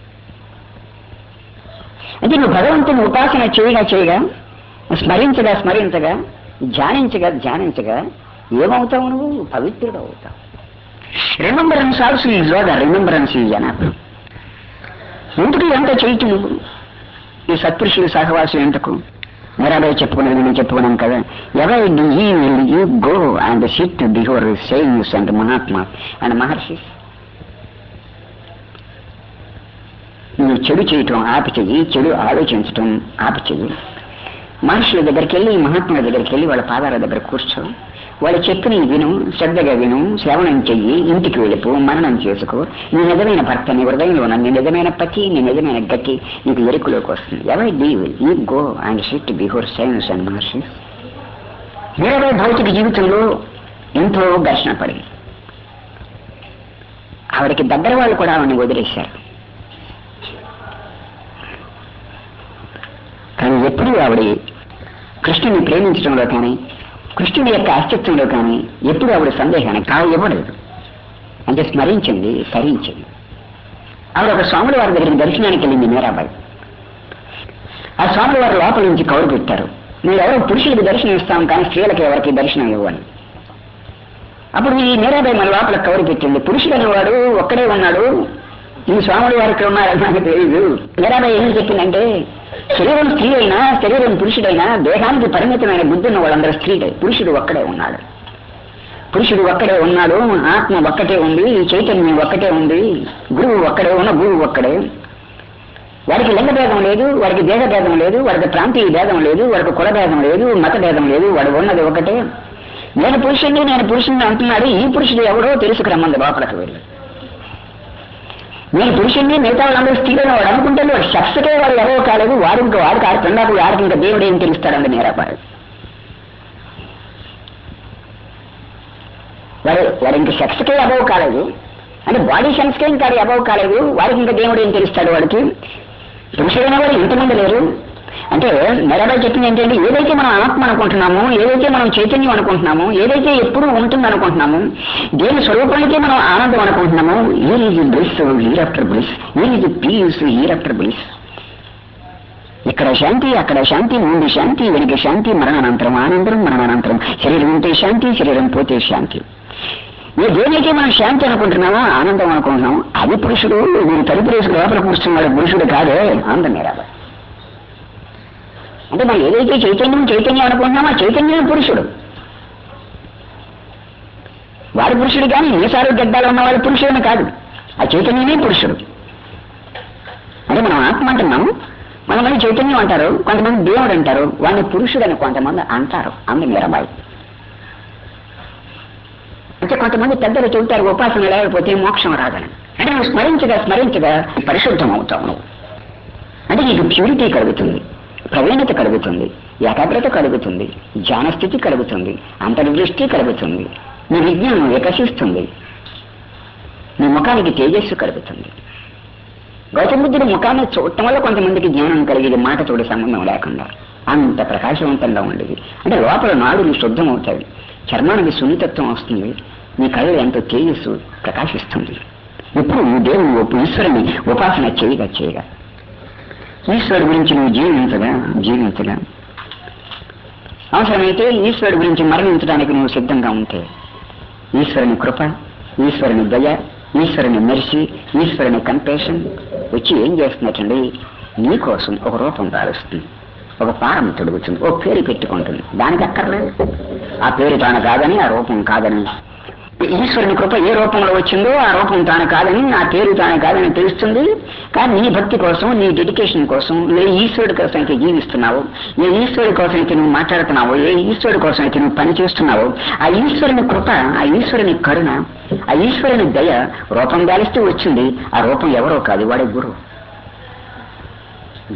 అంటే నువ్వు భగవంతుని ఉపాసన చేయగా స్మరించగా ధ్యానించగా ఏమవుతావు? నువ్వు పవిత్రుడు అవుతావు. Remembrance also is yoga, remembrance is enough. ఎందుకు ఎంత చేయటం నువ్వు ఈ సత్పురుషుల సహవాసం ఎంతకు? మీరాబాయి చెప్పుకునేది నేను చెప్పుకున్నాను కదా, avoid evil, you go and sit before saints and mahatma and maharshis. నువ్వు చెడు చేయటం ఆపి చెయ్యి, చెడు ఆలోచించటం ఆపి చెయ్యి. మహర్షుల దగ్గరికి వెళ్ళి, మహాత్ముల దగ్గరికి వెళ్ళి వాళ్ళ పాదాల దగ్గర కూర్చో, వాళ్ళు చెప్పిన విను, శ్రద్ధగా విను, శ్రవణం చెయ్యి, ఇంటికి వెళ్ళిపో, మరణం చేసుకో. నీ నిజమైన భర్త నీ హృదయంలో ఉన్న నీ నిజమైన పతి, నీ నిజమైన గట్టి నీకు ఎరుకులోకి వస్తుంది. Avoid evil, you go and sit before saints and maharshis. వేరే భౌతిక జీవితంలో ఎంతో ఘర్షణ పడింది. ఆవిడకి దగ్గర వాళ్ళు కూడా ఆవిడని వదిలేశారు. కానీ ఎప్పుడూ ఆవిడ కృష్ణుని ప్రేమించడంలో కానీ, కృష్ణుని యొక్క అస్తిత్వంలో కానీ ఎప్పుడు ఆవిడ సందేహానికి ఇవ్వలేదు. అంటే స్మరించింది, సరించింది. ఆవిడ ఒక స్వాముల వారి దగ్గరికి దర్శనానికి వెళ్ళింది మీరాబాయి. ఆ స్వాముల వారి లోపల నుంచి కౌరు పెట్టారు, మీరు ఎవరో పురుషులకు దర్శనం ఇస్తాం కానీ స్త్రీలకు ఎవరికి దర్శనం ఇవ్వని. అప్పుడు ఈ మీరాబాయి మన లోపల కౌరు పెట్టింది. పురుషుడు అనేవాడు ఒక్కడే ఉన్నాడు, ఈ స్వాముల వారికి ఉన్నారని నాకు తెలియదు. మీరాబాయి ఏం చెప్పిందంటే, శరీరం స్త్రీ అయినా, శరీరం పురుషుడైనా, దేహానికి పరిమితమైన బుద్ధి ఉన్న వాళ్ళందరూ స్త్రీలే. పురుషుడు ఒక్కడే ఉన్నాడు, పురుషుడు ఒక్కడే ఉన్నాడు, ఆత్మ ఒక్కటే ఉంది, చైతన్యం ఒక్కటే ఉంది, గురువు ఒక్కడే ఉన్న గురువు ఒక్కడే. వాడికి లింగ భేదం లేదు, వాడికి దేహ భేదం లేదు, వాడికి ప్రాంతీయ భేదం లేదు, వాడికి కుల భేదం లేదు, మత భేదం లేదు, వాడు ఉన్నది ఒకటే. నేను పురుషుడిని అంటున్నాడు. ఈ పురుషుడు ఎవడో తెలుసుకురమ్మంది లోపలికి వెళ్ళి. నేను పురుషుడిని, మిగతా వాళ్ళందరూ స్త్రీలను వాడు అనుకుంటే వాడు సెక్స్కే వాడు ఎవరో కాలేదు, వాడికి ఆడుతున్నాడు, వాడికి ఇంకా దేవుడు ఏం తెలుస్తాడండి మీరాబాయి. వాడు ఇంక సెక్స్కే అబవ్ కాలేదు, అంటే బాడీ సెన్స్కే ఇంకా అబవ్ కాలేదు, వాడికి ఇంకా దేవుడు ఏం తెలుస్తాడు? వాడికి పురుషుడైన వాడు ఎంతమంది లేరు. అంటే మీరాబాయి చెప్పింది ఏంటంటే, ఏదైతే మనం ఆత్మ అనుకుంటున్నామో, ఏదైతే మనం చైతన్యం అనుకుంటున్నామో, ఏదైతే ఎప్పుడు ఉంటుంది అనుకుంటున్నామో, దేని స్వరూపానికే మనం ఆనందం అనుకుంటున్నామో, here is bliss, hereafter bliss, here is peace, hereafter bliss. ఇక్కడ శాంతి, అక్కడ శాంతి, ముందు శాంతి, వెనుక శాంతి, మరణానంతరం ఆనందం, మరణానంతరం శరీరం ఉంటే శాంతి, శరీరం పోతే శాంతి. ఏ దేనికే మనం శాంతి అనుకుంటున్నామో, ఆనందం అనుకుంటున్నాము, అది పురుషుడు. మీరు తలుపు వేసుకు లోపల కూర్చున్నాడు పురుషుడు కాదే ఆనంద మీరాబాయి. అంటే మనం ఏదైతే చైతన్యం అనుకుంటున్నామో ఆ చైతన్యం పురుషుడు. వాడు పురుషుడు కానీ మీసాలు గడ్డాలు ఉన్నవాడు పురుషుడని కాదు, ఆ చైతన్యమే పురుషుడు. అంటే మనం ఆత్మ అంటున్నాము, కొంతమంది చైతన్యం అంటారు, కొంతమంది దేవుడు అంటారు, వాడిని పురుషుడని కొంతమంది అంటారు. అంది మీరాబాయి. అంటే కొంతమంది పెద్దలు చెబుతారు ఉపాసన లేకపోతే మోక్షం రాదని. అంటే నువ్వు స్మరించగా పరిశుద్ధం అవుతావు నువ్వు. అంటే నీకు ప్యూరిటీ కలుగుతుంది, ప్రవీణత కలుగుతుంది, ఏకాగ్రత కలుగుతుంది, జ్ఞానస్థితి కలుగుతుంది, అంతర్దృష్టి కలుగుతుంది, నీ విజ్ఞానం వికసిస్తుంది, నీ ముఖానికి తేజస్సు కలుగుతుంది. గౌతమ బుద్ధుడి ముఖాన్ని చూడటం వల్ల కొంతమందికి జ్ఞానం కలిగేది, మాటతోటి సంబంధం లేకుండా అంత ప్రకాశవంతంగా ఉండేది. అంటే లోపల నాడులు శుద్ధమవుతాయి, చర్మానికి సున్నితత్వం వస్తుంది, నీ కళ్ళు ఎంతో తేజస్సు ప్రకాశిస్తుంది. ఎప్పుడు దేవుడు ఈశ్వరుని ఉపాసన చేయగా ఈశ్వరుడు గురించి నువ్వు జీవించగా అవసరమైతే ఈశ్వరుడు గురించి మరణించడానికి నువ్వు సిద్ధంగా ఉంటే, ఈశ్వరుని కృప, ఈశ్వరుని దయ, ఈశ్వరుని మెర్సీ, ఈశ్వరుని కంపేషన్ వచ్చి ఏం చేస్తున్నట్టండి, నీకోసం ఒక రూపం దాలుస్తుంది, ఒక పారం తొడుగుతుంది, ఓ పేరు పెట్టుకుంటుంది. దానికి అక్కర్లేదు ఆ పేరు తాను కాదని, ఆ రూపం కాదని. ఈశ్వరుని కృప ఏ రూపంలో వచ్చిందో ఆ రూపం తాను కాదని, ఆ పేరు తాను కాదని తెలుస్తుంది. కానీ నీ భక్తి కోసం, నీ డెడికేషన్ కోసం, ఏ ఈశ్వరుడి కోసం అయితే జీవిస్తున్నావో, ఏ ఈశ్వరుడి కోసం అయితే నువ్వు మాట్లాడుతున్నావో, ఏ ఈశ్వరుడి కోసం అయితే నువ్వు పని చేస్తున్నావో, ఆ ఈశ్వరుని కృప, ఆ ఈశ్వరుని కరుణ, ఆ ఈశ్వరుని దయ రూపం దాలిస్తూ వచ్చింది. ఆ రూపం ఎవరో కాదు, వాడే గురువు.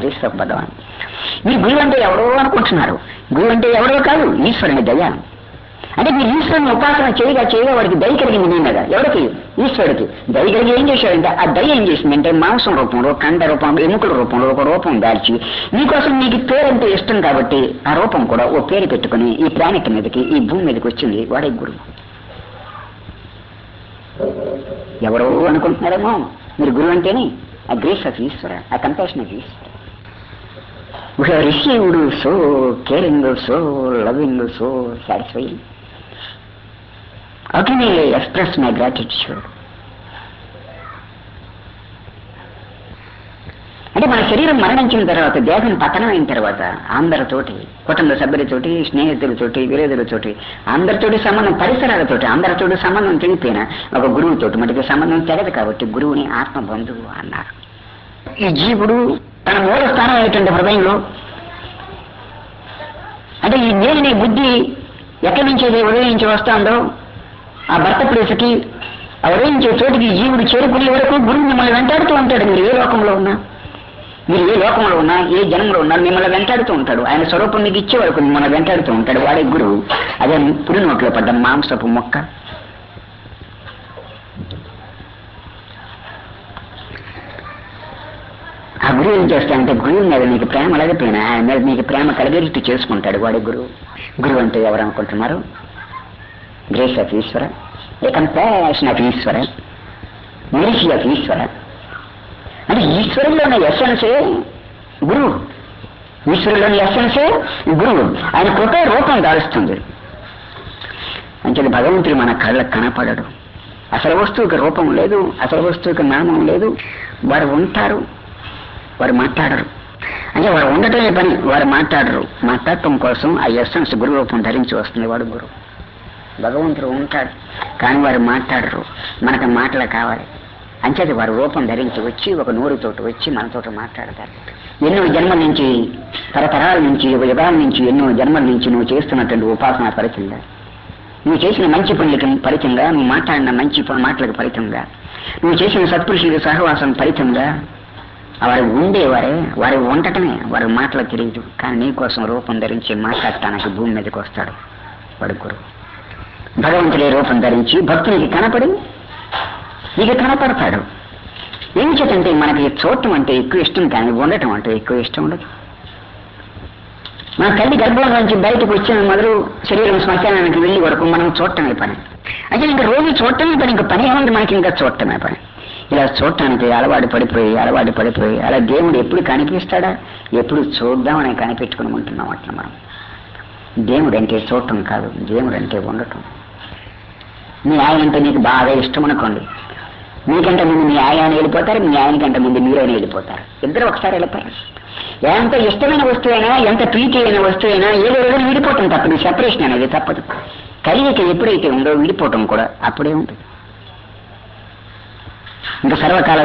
భగవాన్. మీరు గురువు అంటే ఎవరో అనుకుంటున్నారు, గురువు అంటే ఎవరో కాదు, ఈశ్వరుని దయ. అంటే మీరు ఈశ్వరుని ఉపాసన చేయగా చేయగా వాడికి దయ కలిగింది మీ మీద. ఎవరికి? ఈశ్వరుడికి. దయ కలిగి ఏం చేశాడంటే ఆ దయ ఏం చేసిందంటే మాంసం రూపంలో, కండ రూపంలో, ఎముకల రూపంలో ఒక రూపం దాల్చి నీకోసం నీకు పేరంటే ఇష్టం కాబట్టి ఆ రూపం కూడా ఓ పేరు పెట్టుకుని ఈ ప్లానెట్ మీదకి, ఈ భూమి మీదకి వచ్చింది. వాడే గురువు. ఎవరో అనుకుంటున్నారేమో మీరు గురువు అంటేనే ఆ grace of Ishwara, a compassion of Ishwara. We have received so caring, so loving, so satisfying. How can I express my gratitude? అంటే మన శరీరం మరణించిన తర్వాత, దేహం పతనం అయిన తర్వాత అందరితోటి, కుటుంబ సభ్యులతోటి, స్నేహితులతోటి, విరోధులతోటి, అందరితోటి సంబంధం, పరిసరాలతోటి అందరితోటి సంబంధం తెగిపోయినా ఒక గురువుతోటి మటుకు సంబంధం తెగదు. కాబట్టి గురువుని ఆత్మబంధువు అన్నారు. ఈ జీవుడు తన మూల స్థానం అయినటువంటి హృదయంలో, అంటే ఈ నేనే బుద్ధి ఎక్కడి నుంచి ఉదయించి వస్తుందో ఆ భర్త ప్లేసుకి, ఆ ఉదయించే చోటికి జీవుడు చేరుకునే వరకు గురువు మిమ్మల్ని వెంటాడుతూ ఉంటాడు. మీరు ఏ లోకంలో ఉన్నా, మీరు ఏ లోకంలో ఉన్నా, ఏ జన్మలో ఉన్నా మిమ్మల్ని వెంటాడుతూ ఉంటాడు. ఆయన స్వరూపం మీకు ఇచ్చే వరకు మిమ్మల్ని వెంటాడుతూ ఉంటాడు. వాడే గురువు. అదే పులి నోట్లో పడ్డ మాంసపు మొక్క. ఆ గురువు ఏం చేస్తాడంటే గురువు మీద నీకు ప్రేమ లేకపోయినా ఆయన మీద నీకు ప్రేమ కలిగేట్టు చేసుకుంటాడు. వాడే గురువు. గురువు అంటే ఎవరు అనుకుంటున్నారు? Grace of Ishwara, a compassion of Ishwara, mercy of Ishwara. అంటే ఈశ్వరులో ఉన్న ఎస్సెన్సే గురువు. ఈశ్వరులోని ఎస్సెన్సే గురువు. ఆయన కృప రూపం దారుస్తుంది. అంటే భగవంతుడు మన కళ్ళకు కనపడడు. అసలు వస్తువుకి రూపం లేదు, అసలు వస్తువుకి నామం లేదు. వారు ఉంటారు, వారు మాట్లాడరు. అంటే వారు ఉండటమే పని, వారు మాట్లాడరు. మాట్లాడటం కోసం ఆ ఎస్సెన్స్ గురు రూపం ధరించి వస్తుంది. వాడు గురువు. భగవంతుడు ఉంటాడు కానీ వారు మాట్లాడరు. మనకు మాటలు కావాలి. అంచేది వారు రూపం ధరించి వచ్చి ఒక నోరుతోటి వచ్చి మనతోటి మాట్లాడతారు. ఎన్నో జన్మల నుంచి, తరతరాల నుంచి, యుగాల నుంచి, ఎన్నో జన్మల నుంచి నువ్వు చేస్తున్నటువంటి ఉపాసన ఫలితంగా, నువ్వు చేసిన మంచి పనులకి ఫలితంగా, నువ్వు మాట్లాడిన మంచి మాటలకు ఫలితంగా, నువ్వు చేసిన సత్పురుషులకి సహవాసం ఫలితంగా వారు ఉండేవారే, వారు ఉండటమే, వారి మాటలు తెలియదు. కానీ నీకోసం రూపం ధరించి మాట్లాడటానికి భూమి మీదకి వస్తాడు వాడు గురువు. భగవంతుడే రూపం ధరించి భక్తునికి కనపడి నీకు కనపడతాడు. ఏం చేతంటే మనకి చూడటం అంటే ఎక్కువ ఇష్టం, కానీ ఉండటం అంటే ఎక్కువ ఇష్టం ఉండదు. మన తల్లి గర్భం నుంచి బయటకు వచ్చిన మొదలు శరీరం శ్మశానానికి వెళ్ళి వరకు మనం చూడటమే పని. అంటే ఇంకా రోజు చూడటమే పని, ఇంకా పని ఏముంది మనకి, ఇంకా చూడటమే పని. ఇలా చూడటానికి అలవాటు పడిపోయి అలా దేవుడు ఎప్పుడు కనిపిస్తాడా, ఎప్పుడు చూద్దామని కనిపెట్టుకుని ఉంటున్నాం. అట్లా మనం దేవుడు అంటే చూడటం కాదు, దేవుడు అంటే ఉండటం. మీ ఆయన అంటే నీకు బాగా ఇష్టం అనుకోండి, మీకంటే ముందు మీ ఆయన వెళ్ళిపోతారు, మీ ఆయన కంటే ముందు మీరైనా వెళ్ళిపోతారు. ఇద్దరు ఒకసారి వెళ్ళిపోతారు. ఎంత ఇష్టమైన వస్తువైనా, ఎంత ప్రీతి అయిన వస్తువైనా ఏదో రోజులు విడిపోవటం తప్పదు. సెపరేషన్ అనేది తప్పదు. కలిగిక ఎప్పుడైతే ఉందో విడిపోవటం కూడా అప్పుడే ఉంటుంది. ఇంకా సర్వకాల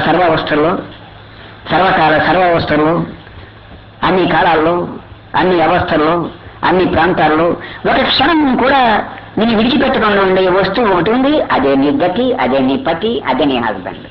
సర్వావస్థల్లో అన్ని కాలాల్లో, అన్ని అవస్థల్లో, అన్ని ప్రాంతాల్లో ఒక క్షణం కూడా నేను విడిచిపెట్టకుండా ఉండే వస్తువు ఒకటి ఉంది. అదే నీ గతి, అదే నీ పతి, అదే నీ హస్బెండ్.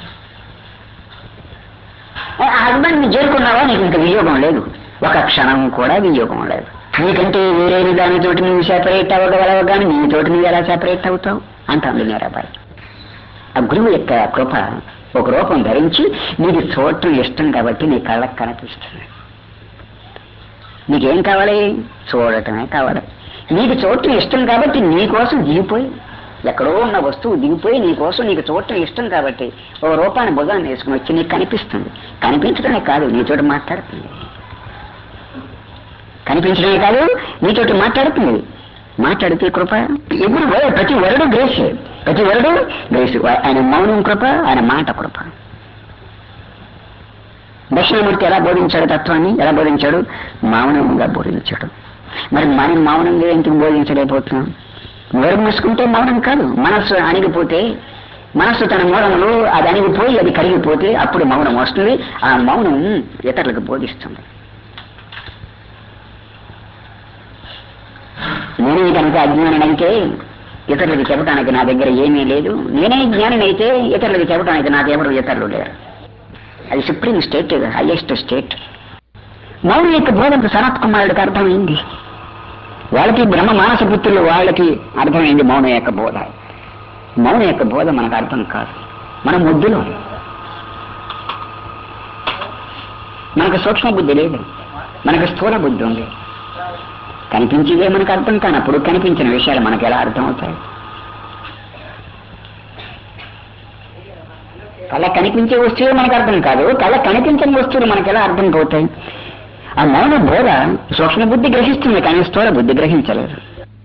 ఆ హస్బెండ్ని చేరుకున్నావా నీకు ఇంకా వియోగం లేదు, ఒక క్షణం కూడా వియోగం లేదు. నీకంటే వేరే దానితోటి నువ్వు సెపరేట్ అవ్వగలవు, కానీ నీతోటి నువ్వు ఎలా సెపరేట్ అవుతావు అంటుంది మీరాబాయి. ఆ గురువు యొక్క కృప ఒక రూపం ధరించి నీకు చూడటం ఇష్టం కాబట్టి నీ కళ్ళకు కనిపిస్తుంది. నీకేం కావాలి? చూడటమే కావాలి. నీకు చూడటం ఇష్టం కాబట్టి నీకోసం దిగిపోయి, ఎక్కడో ఉన్న వస్తువు దిగిపోయి నీకోసం నీకు చూడటం ఇష్టం కాబట్టి ఒక రూపాన్ని భుజాన్ని వేసుకుని వచ్చి నీకు కనిపిస్తుంది. కనిపించడమే కాదు, నీతోటి మాట్లాడుతుంది. కనిపించడమే కాదు, నీతోటి మాట్లాడుతుంది. మాట్లాడితే కృప. ఎప్పుడు ప్రతి వరుడు గ్రేస్, ప్రతి వరుడు గ్రేస్. ఆయన మౌనం కృప, ఆయన మాట కృప. దక్షిణామూర్తి ఎలా బోధించాడు తత్వాన్ని? ఎలా బోధించాడు? మౌనంగా బోధించాడు. మరి మనం మౌనంగా ఎందుకు బోధించలేకపోతున్నాం? నోరు మూసుకుంటే మౌనం కాదు. మనస్సు అణిగిపోతే, మనస్సు తన మూలంలో అది అణిగిపోయి అది కరిగిపోతే అప్పుడు మౌనం వస్తుంది. ఆ మౌనం ఇతరులకు బోధిస్తుంది. నేనే కనుక అజ్ఞానం అయితే ఇతరులకు చెప్పడానికి నా దగ్గర ఏమీ లేదు. నేనే జ్ఞానం అయితే ఇతరులకు చెప్పడానికి నాకెవరు ఇతరులు లేరు. అది సుప్రీం స్టేట్, హైయెస్ట్ స్టేట్. మౌనం యొక్క బోధనకు సనత్ కుమారుడికి అర్థమైంది. వాళ్ళకి బ్రహ్మ మానస పుత్రులు వాళ్ళకి అర్థమైంది మౌనం యొక్క బోధ. మౌనం యొక్క బోధ మనకు అర్థం కాదు. మన ముద్దులో మనకు సూక్ష్మ బుద్ధి లేదు, మనకు స్థూల బుద్ధి ఉంది. కనిపించేదే మనకు అర్థం కానప్పుడు కనిపించిన విషయాలు మనకు ఎలా అర్థమవుతాయి? కళ్ళ కనిపించే వస్తువులు మనకు అర్థం కాదు, కళ్ళ కనిపించని వస్తువులు మనకు ఎలా అర్థం అవుతాయి? ఆ మౌన బోధ సూక్ష్మ బుద్ధి గ్రహిస్తుంది, కానీ స్థూల బుద్ధి గ్రహించలేదు.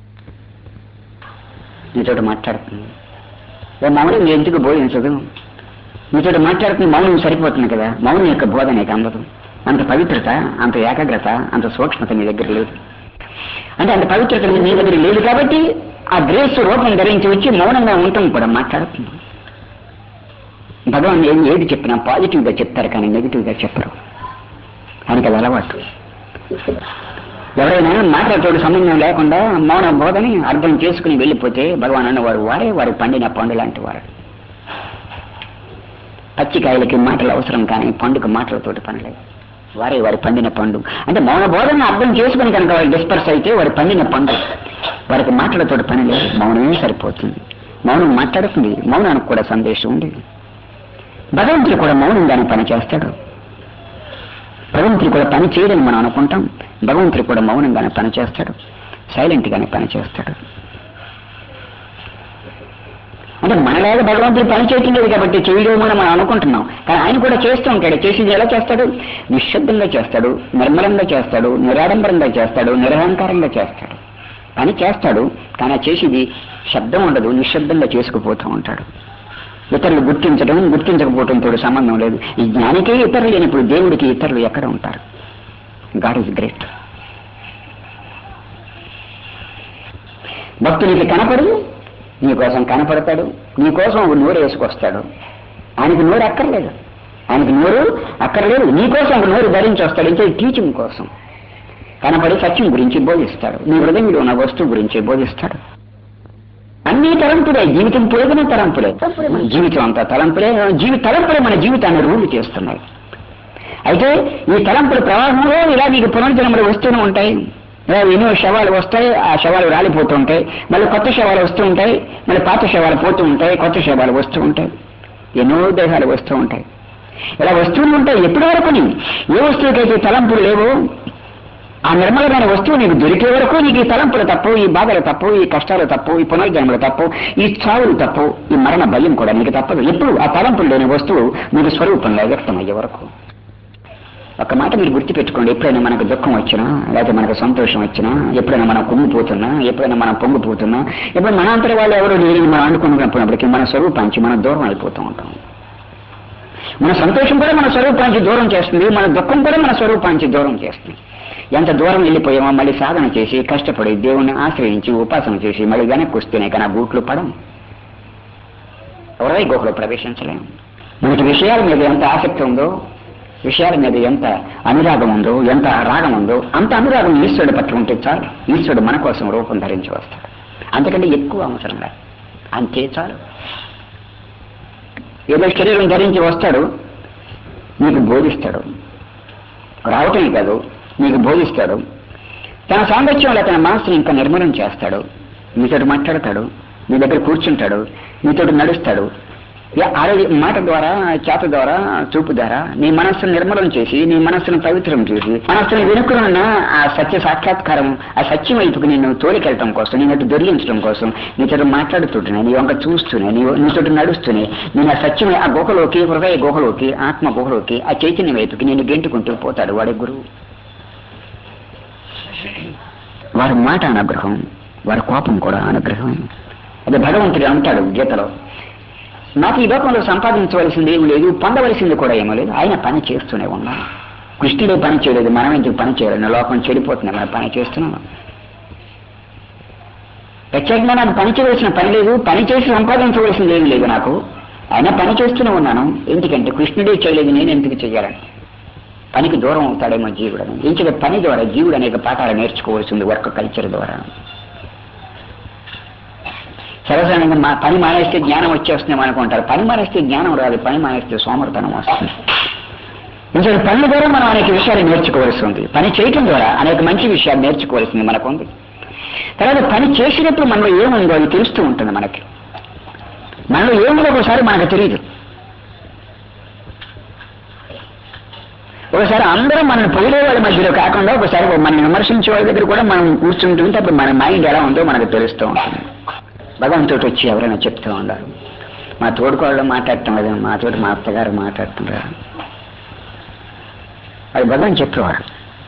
నీతోటి మాట్లాడుతుంది మౌనం ఎందుకు బోధించదు? నీతోటి మాట్లాడుతుంది మౌనం సరిపోతుంది కదా. మౌనం యొక్క బోధ నీకు అందదు. అంత పవిత్రత, అంత ఏకాగ్రత, అంత సూక్ష్మత నీ దగ్గర లేదు. అంటే అంత పవిత్రత నీ దగ్గర లేదు కాబట్టి ఆ గ్రేస్ రూపం ధరించి వచ్చి మౌనంగా ఉండటం కూడా మాట్లాడుతుంది. భగవాన్ ఏది చెప్పినా పాజిటివ్గా చెప్తారు, కానీ నెగిటివ్గా చెప్పరు. ఆయనకి అది అలవాటు. ఎవరైనా మాటలతోటి సంబంధం లేకుండా మౌన బోధని అర్థం చేసుకుని వెళ్ళిపోతే భగవాన్ అన్నవారు వారి పండిన పండు లాంటి వారు. పచ్చికాయలకి మాటలు అవసరం, కానీ పండుగ మాటలతోటి పనిలేదు. వారి పండిన పండు. అంటే మౌన బోధన అర్థం చేసుకుని కనుక వారు డిస్పర్స్ అయితే వారి పండిన పండు. వారికి మాటలతోటి పని లేదు, మౌనమే సరిపోతుంది. మౌనం మాట్లాడుతుంది, మౌనానికి కూడా సందేశం ఉంది. భగవంతుడు కూడా మౌనంగానే పని చేస్తాడు. భగవంతుడు కూడా పని చేయడని మనం అనుకుంటాం, భగవంతుడు కూడా మౌనంగానే పని చేస్తాడు, సైలెంట్ గానే పని చేస్తాడు. అంటే మనలాగా భగవంతుడు పని చేయటం లేదు కాబట్టి చేయడమో మనం అనుకుంటున్నాం, కానీ ఆయన కూడా చేస్తూ ఉంటాడు. చేసేది ఎలా చేస్తాడు? నిశ్శబ్దంగా చేస్తాడు, నిర్మలంగా చేస్తాడు, నిరాడంబరంగా చేస్తాడు, నిరహంకారంగా చేస్తాడు. పని చేస్తాడు, కానీ చేసేది శబ్దం ఉండదు, నిశ్శబ్దంగా చేసుకుపోతూ ఉంటాడు. ఇతరులు గుర్తించకపోవడంతో సంబంధం లేదు. ఈ జ్ఞానికే ఇతరులు లేనప్పుడు దేవుడికి ఇతరులు ఎక్కడ ఉంటారు? God is great. భక్తునికి కనపడదు, నీకోసం కనపడతాడు, నీకోసం నోరు వేసుకొస్తాడు. ఆయనకు నోరు అక్కర్లేదు, నీకోసం ఒక నోరు ధరించి వస్తాడు. ఇంకే టీచింగ్ కోసం కనపడి సత్యం గురించి బోధిస్తాడు, నీ హృదయంలో ఉన్న వస్తువు గురించి బోధిస్తాడు. అన్ని తలంపులే, జీవితం పోయిన తలంపులే, జీవితం అంతా తలంపులే. తలంపులే మన జీవితాన్ని రూలు చేస్తున్నాయి. అయితే ఈ తలంపుల ప్రవాహంలో ఇలా నీకు పునర్జన్మలు వస్తూనే ఉంటాయి. ఎన్నో శవాలు వస్తాయి, ఆ శవాలు రాలిపోతూ ఉంటాయి, మళ్ళీ కొత్త శవాలు వస్తూ ఉంటాయి, మళ్ళీ పాత శవాలు పోతూ ఉంటాయి, కొత్త శవాలు వస్తూ ఉంటాయి, ఎన్నో దేహాలు వస్తూ ఉంటాయి. ఇలా వస్తూనే ఉంటాయి. ఎప్పటి వరకు ఏ వస్తువుకైతే తలంపులు లేవో ఆ నిర్మలమైన వస్తువు నీకు దొరికే వరకు నీకు ఈ తలంపులు తప్పు, ఈ బాధలు తప్పు, ఈ కష్టాలు తప్పు, ఈ పునర్జన్మలు తప్పు, ఈ చావులు తప్పు, ఈ మరణ భయం కూడా నీకు తప్పదు. ఎప్పుడు ఆ తలంపులు లేని వస్తువు మీకు స్వరూపంలో వ్యక్తమయ్యే వరకు. ఒక మాట మీరు గుర్తుపెట్టుకోండి. ఎప్పుడైనా మనకు దుఃఖం వచ్చినా, లేకపోతే మనకు సంతోషం వచ్చినా, ఎప్పుడైనా మనం కుంగిపోతున్నా, ఎప్పుడైనా మనం పొంగిపోతున్నా, ఎప్పుడు మన అంతటి వాళ్ళు ఎవరో లేని మనం అనుకున్నప్పటికీ మన స్వరూపానికి మనం దూరం అయిపోతూ ఉంటాం. మన సంతోషం కూడా మన స్వరూపానికి దూరం చేస్తుంది, మన దుఃఖం కూడా మన స్వరూపానికి దూరం చేస్తుంది. ఎంత దూరం వెళ్ళిపోయామో మళ్ళీ సాధన చేసి కష్టపడి దేవుణ్ణి ఆశ్రయించి ఉపాసన చేసి మళ్ళీ వెనక్కి వస్తేనే కానీ ఆ గూట్లు పడం, ఎవరై గుహలో ప్రవేశించలేము. మనకి విషయాల మీద ఎంత ఆసక్తి ఉందో, విషయాల మీద ఎంత అనురాగం ఉందో, ఎంత రాగం ఉందో, అంత అనురాగం ఈశ్వరుడు పట్ల ఉంటే చాలు. ఈశ్వరుడు మన కోసం రూపం ధరించి వస్తాడు. అంతకంటే ఎక్కువ అవసరం లేదు, అంతే చాలు. ఏదో శరీరం ధరించి వస్తాడు, నీకు బోధిస్తాడు. రావటమే కాదు, నీకు బోధిస్తాడు. తన సాంగత్యంలో తన మనసుని ఇంకా నిర్మలం చేస్తాడు. నీతోటి మాట్లాడతాడు, నీ దగ్గర కూర్చుంటాడు, నీతోటి నడుస్తాడు. మాట ద్వారా, చేత ద్వారా, చూపు ద్వారా నీ మనస్సును నిర్మలం చేసి, నీ మనస్సును పవిత్రం చేసి, మనస్సును వెనుకనున్న ఆ సత్య సాక్షాత్కారం, ఆ సత్యం వైపుకి నిన్ను తోలికెళ్ళటం కోసం, నిన్నట్టు దొరికించడం కోసం నీతో మాట్లాడుతుంటున్నాయి, నీ వంక చూస్తూనే, నీతో నడుస్తూనే నేను ఆ సత్యం, ఆ గుహలోకి, హృదయ గుహలోకి, ఆత్మ గుహలోకి, ఆ చైతన్య వైపుకి నేను గెంటుకుంటూ పోతాడు వాడి గురువు. వారి మాట అనుగ్రహం, వారి కోపం కూడా అనుగ్రహం. అదే భగవంతుడు అంటాడు గీతలో, నాకు ఈ లోకంలో సంపాదించవలసింది ఏమి లేదు, పొందవలసింది కూడా ఏమీ లేదు, ఆయన పని చేస్తూనే ఉన్నాను. కృష్ణుడే పని చేయలేదు, మనం ఎందుకు పని చేయాలి? లోకం చెడిపోతుంది, మనం పని చేస్తున్నాం. ప్రత్యేకంగా నాకు పని చేయవలసిన పని లేదు, పని చేసి సంపాదించవలసింది ఏమి లేదు నాకు, ఆయన పని చేస్తూనే ఉన్నాను. ఎందుకంటే కృష్ణుడే చేయలేదు, నేను ఎందుకు చెయ్యాలని? పనికి దూరం అవుతాడేమో జీవుడు అని. ఇంకొక పని ద్వారా జీవుడు అనేక పాఠాలు నేర్చుకోవాల్సింది, వర్క్ కల్చర్ ద్వారా. సర్వసాధారణంగా మా పని మానేస్తే జ్ఞానం వచ్చేస్తుందేమో అనుకుంటారు. పని మానేస్తే జ్ఞానం రాదు, పని మానేస్తే సోమర్తనం వస్తుంది. ఇంకా పనుల ద్వారా మనం అనేక విషయాలు నేర్చుకోవాల్సి ఉంది, పని చేయటం ద్వారా అనేక మంచి విషయాలు నేర్చుకోవాల్సింది మనకుంది. తర్వాత పని చేసినప్పుడు మనలో ఏముందో అది తెలుస్తూ ఉంటుంది మనకి. మనలో ఏముందో ఒకసారి మనకు తెలియదు. ఒకసారి అందరం మనం పొగిడే వాళ్ళ మధ్యలో కాకుండా ఒకసారి మనం విమర్శించే వాళ్ళ దగ్గర కూడా మనం కూర్చుంటుంటే అప్పుడు మన మైండ్ ఎలా ఉందో మనకు తెలుస్తూ ఉంటుంది. భగవంతుడు వచ్చి ఎవరైనా చెప్తూ ఉండాలి, మా తోడుకోళ్ళు మాట్లాడటం లేదు, మా తోటి మా అత్తగారు మాట్లాడుతున్నారు, అది భగవాన్ చెప్పేవాడు.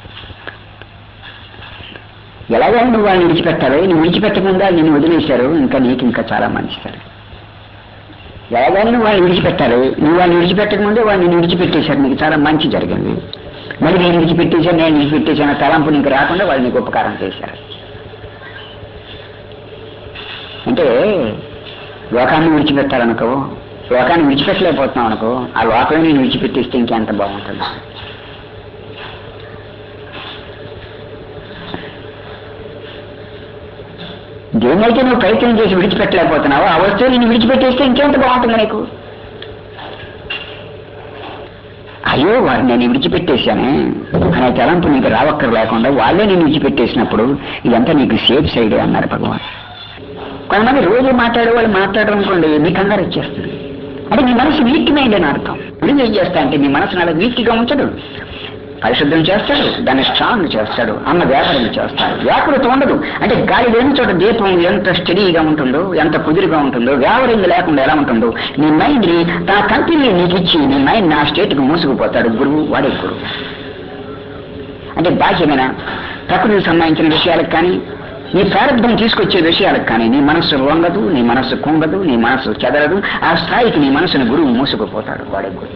ఎలాగైనా నువ్వు వాళ్ళని విడిచిపెట్టాలి, నువ్వు విడిచిపెట్టకుండా నిన్ను వదిలేశారు, ఇంకా నీకు ఇంకా చాలా మంచిది. ఎలాగైనా నువ్వు వాళ్ళని విడిచిపెట్టాలి, నువ్వు వాళ్ళని విడిచిపెట్టకముందే వాళ్ళని విడిచిపెట్టేశారు, నీకు చాలా మంచి జరిగింది. మళ్ళీ నేను విడిచిపెట్టేశాను, నేను విడిచిపెట్టేశాను తలంపు నీకు రాకుండా వాళ్ళు నీకు ఉపకారం చేశారు. అంటే లోకాన్ని విడిచిపెట్టాలనుకో, లోకాన్ని విడిచిపెట్టలేకపోతున్నావు అనుకో, ఆ లోకాన్ని నేను విడిచిపెట్టేస్తే ఇంకెంత బాగుంటుంది. దేన్నైతే నువ్వు ప్రయత్నం చేసి విడిచిపెట్టలేకపోతున్నావో ఆ వస్తువు నేను విడిచిపెట్టేస్తే ఇంకెంత బాగుంటుంది నీకు. అయ్యో వారిని నేను విడిచిపెట్టేశాను అనే తలంపు నీకు రావక్కర లేకుండా వాళ్ళే నేను విడిచిపెట్టేసినప్పుడు ఇదంతా నీకు సేఫ్ సైడ్ అన్నారు భగవాన్. కొంతమంది రోజు వాళ్ళు మాట్లాడడం అనుకోండి, మీ కంగారు వచ్చేస్తుంది. అంటే మీ మనసు వీక్ మైండ్ అని అర్థం. గురువు ఏం చేస్తా అంటే మీ మనసును అలా వీక్గా ఉంచడు, పరిశుద్ధం చేస్తాడు, దాన్ని స్ట్రాంగ్ చేస్తాడు, అన్న వ్యాపారం చేస్తాడు. వ్యాకులత ఉండదు. అంటే గాలి లేని చోట దీపం ఎంత స్టడీగా ఉంటుందో, ఎంత కుదురుగా ఉంటుందో, వ్యాపారం లేకుండా ఎలా ఉంటుందో, నీ మైండ్ని తన కంపెనీ నీకు ఇచ్చి నీ మైండ్ నా స్టేట్కి మూసుకుపోతాడు గురువు. వాడే గురువు. అంటే బాహ్యమైన ప్రకృతికి సంబంధించిన విషయాలకు కానీ, నీ ప్రారంభం తీసుకొచ్చే విషయాలకు కానీ నీ మనస్సు వంగదు, నీ మనస్సు కుంగదు, నీ మనస్సు చెదరదు. ఆ స్థాయికి నీ మనసును గురువు మూసుకుపోతాడు. వాడే గురువు.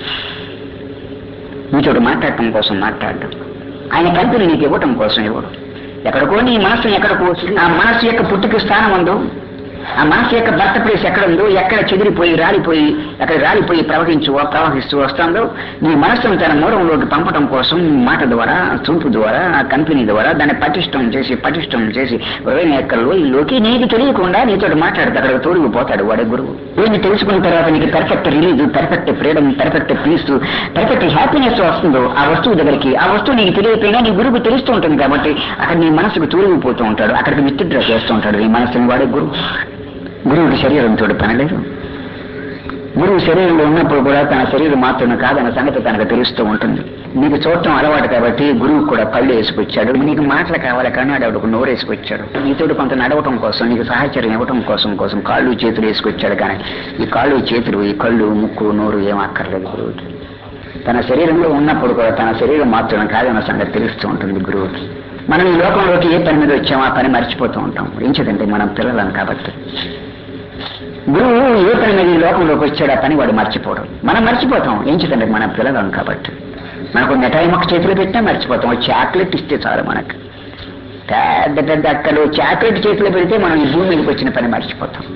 నీతోడు మాట్లాడటం కోసం మాట్లాడటం, ఆయన కంపెనీ నీకు ఇవ్వటం కోసం ఇవ్వడం. ఎక్కడికో నీ మనస్సును ఎక్కడికో, ఆ మనస్సు యొక్క పుట్టుక స్థానం ఉందో, ఆ మనసు యొక్క బర్త్ ప్లేస్ ఎక్కడ ఉందో, ఎక్కడ చెదిరిపోయి రాలిపోయి ప్రవహిస్తూ వస్తుందో, నీ మనస్సును తన మూలంలోకి పంపడం కోసం మాట ద్వారా, చూపు ద్వారా, ఆ కంపెనీ ద్వారా దాన్ని పటిష్టం చేసి హృదయం యొక్క లోకి నీకు తెలియకుండా నీతో మాట్లాడతాడు. అక్కడ తోడిగిపోతాడు. వాడే గురువు. దీన్ని తెలుసుకున్న తర్వాత నీకు perfect release, perfect freedom, perfect peace, perfect happiness వస్తుందో ఆ వస్తువు దగ్గరికి, ఆ వస్తువు నీకు తెలియకపోయినా నీ గురువుకు తెలుస్తూ ఉంటుంది కాబట్టి అక్కడ నీ మనసుకు తోడిగిపోతూ ఉంటాడు. అక్కడికి విత్డ్రా చేస్తూ ఉంటాడు నీ మనసుని. వాడే గురువు. గురువుకి శరీరంతో పని లేదు. గురువు శరీరంలో ఉన్నప్పుడు కూడా తన శరీరం మాత్రమే కాదన్న సంగతి తనకు తెలుస్తూ ఉంటుంది. నీకు చూడటం అలవాటు కాబట్టి గురువు కూడా కళ్ళు వేసుకొచ్చాడు. నీకు మాటలు కావాలి కానీ ఆడవాడు నోరు వేసుకొచ్చాడు. నీతోటి కొంత నడవటం కోసం, నీకు సహచర్యం ఇవ్వటం కోసం కాళ్ళు చేతులు వేసుకొచ్చాడు. కానీ ఈ కాళ్ళు చేతులు, ఈ కళ్ళు, ముక్కు, నోరు ఏం అక్కర్లేదు గురువుకి. తన శరీరంలో ఉన్నప్పుడు కూడా తన శరీరం మాత్రమే కాదన్న సంగతి తెలుస్తూ ఉంటుంది గురువుకి. మనం ఈ లోకంలోకి ఏ పని మీద వచ్చామో ఆ పని మర్చిపోతూ ఉంటాం. ఏంచదంటే మనం పిల్లలం కాబట్టి. గురువు ఏ పని మీద ఈ లోకంలోకి వచ్చాడు ఆ పని వాడు మర్చిపోవడం. మనం మర్చిపోతాం. ఏంచదంటే మనం పిల్లలం కాబట్టి. మనకు మిఠాయి మొక్క చేతిలో పెట్టినా మర్చిపోతాం. చాక్లెట్ ఇస్తే చాలు మనకు. పెద్ద పెద్ద అక్కలు చాక్లెట్ చేతిలో పెడితే మనం ఈ భూమి మీదకి వచ్చిన పని మర్చిపోతాం.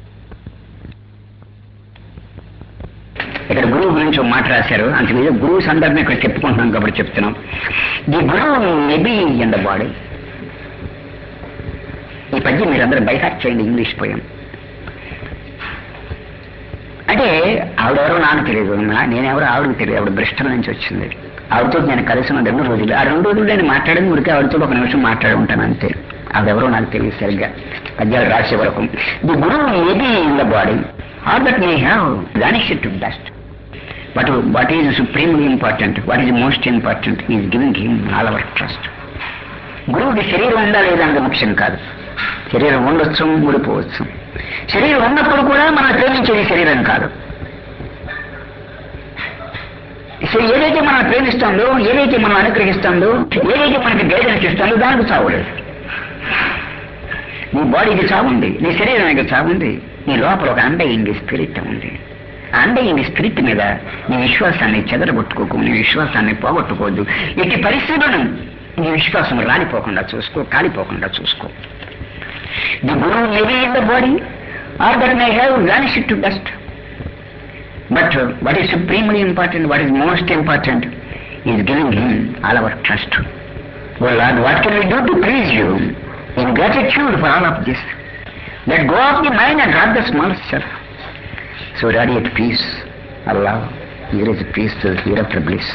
ఇక్కడ గురువు గురించి ఒక మాట రాశారు. అందుకే గురువు సందర్భం ఇక్కడ చెప్పుకుంటున్నాం కాబట్టి చెప్తున్నాం. ది గురువు మేబీ ఇన్ ద బాడీ. ఈ పద్యం మీరందరూ బైహార్ట్ చేయండి. ఇంగ్లీష్ పోయాం. అంటే ఆవిడెవరో నాకు తెలియదు, నేనెవరో ఆవిడకి తెలియదు. ఆవిడ బ్రిస్టల్ నుంచి వచ్చింది. ఆవిడతో నేను కలిసిన 2 రోజులు. ఆ 2 రోజులు నేను మాట్లాడని ఉడికి ఆవిడతో 1 నిమిషం మాట్లాడి ఉంటాను అంతే. ఆవిడెవరో నాకు తెలియదు సరిగ్గా. పద్యాలు రాసే వరకు. ది గురువు maybe in the body or that may have vanished to dust. But what is supremely important, what is most important is giving him all our trust. గురువుకి శరీరం ఉందా లేదా అంత ముఖ్యం కాదు. శరీరం ఉండొచ్చు, ఊడిపోవచ్చు. శరీరం ఉన్నప్పుడు కూడా మనం ప్రేమించేది శరీరం కాదు. ఏదైతే మనం ప్రేమిస్తుందో, ఏదైతే మనం అనుగ్రహిస్తుందో, ఏదైతే మనకి గైడెన్స్ ఇస్తుందో దానికి చావులేదు. నీ బాడీకి చావుంది, నీ శరీరానికి చావుంది, నీ లోపల ఒక అండయింది స్పిరిట్ ఉంది. అండయింది స్పిరిట్ మీద నీ విశ్వాసాన్ని చెదరగొట్టుకోకు, నీ విశ్వాసాన్ని పోగొట్టుకోవద్దు. ఎట్టి పరిస్థితులను నీ విశ్వాసం రాలిపోకుండా చూసుకో, కాలిపోకుండా చూసుకో. ది గురువు maybe in the body or that may have vanished to dust. But what is supremely important, what is most important is giving him all our trust. Oh lord, what can we do to please you in gratitude for all of this? Let go of the mind and drop the small self. So radiate peace, Allah, here is peace, hereafter bliss.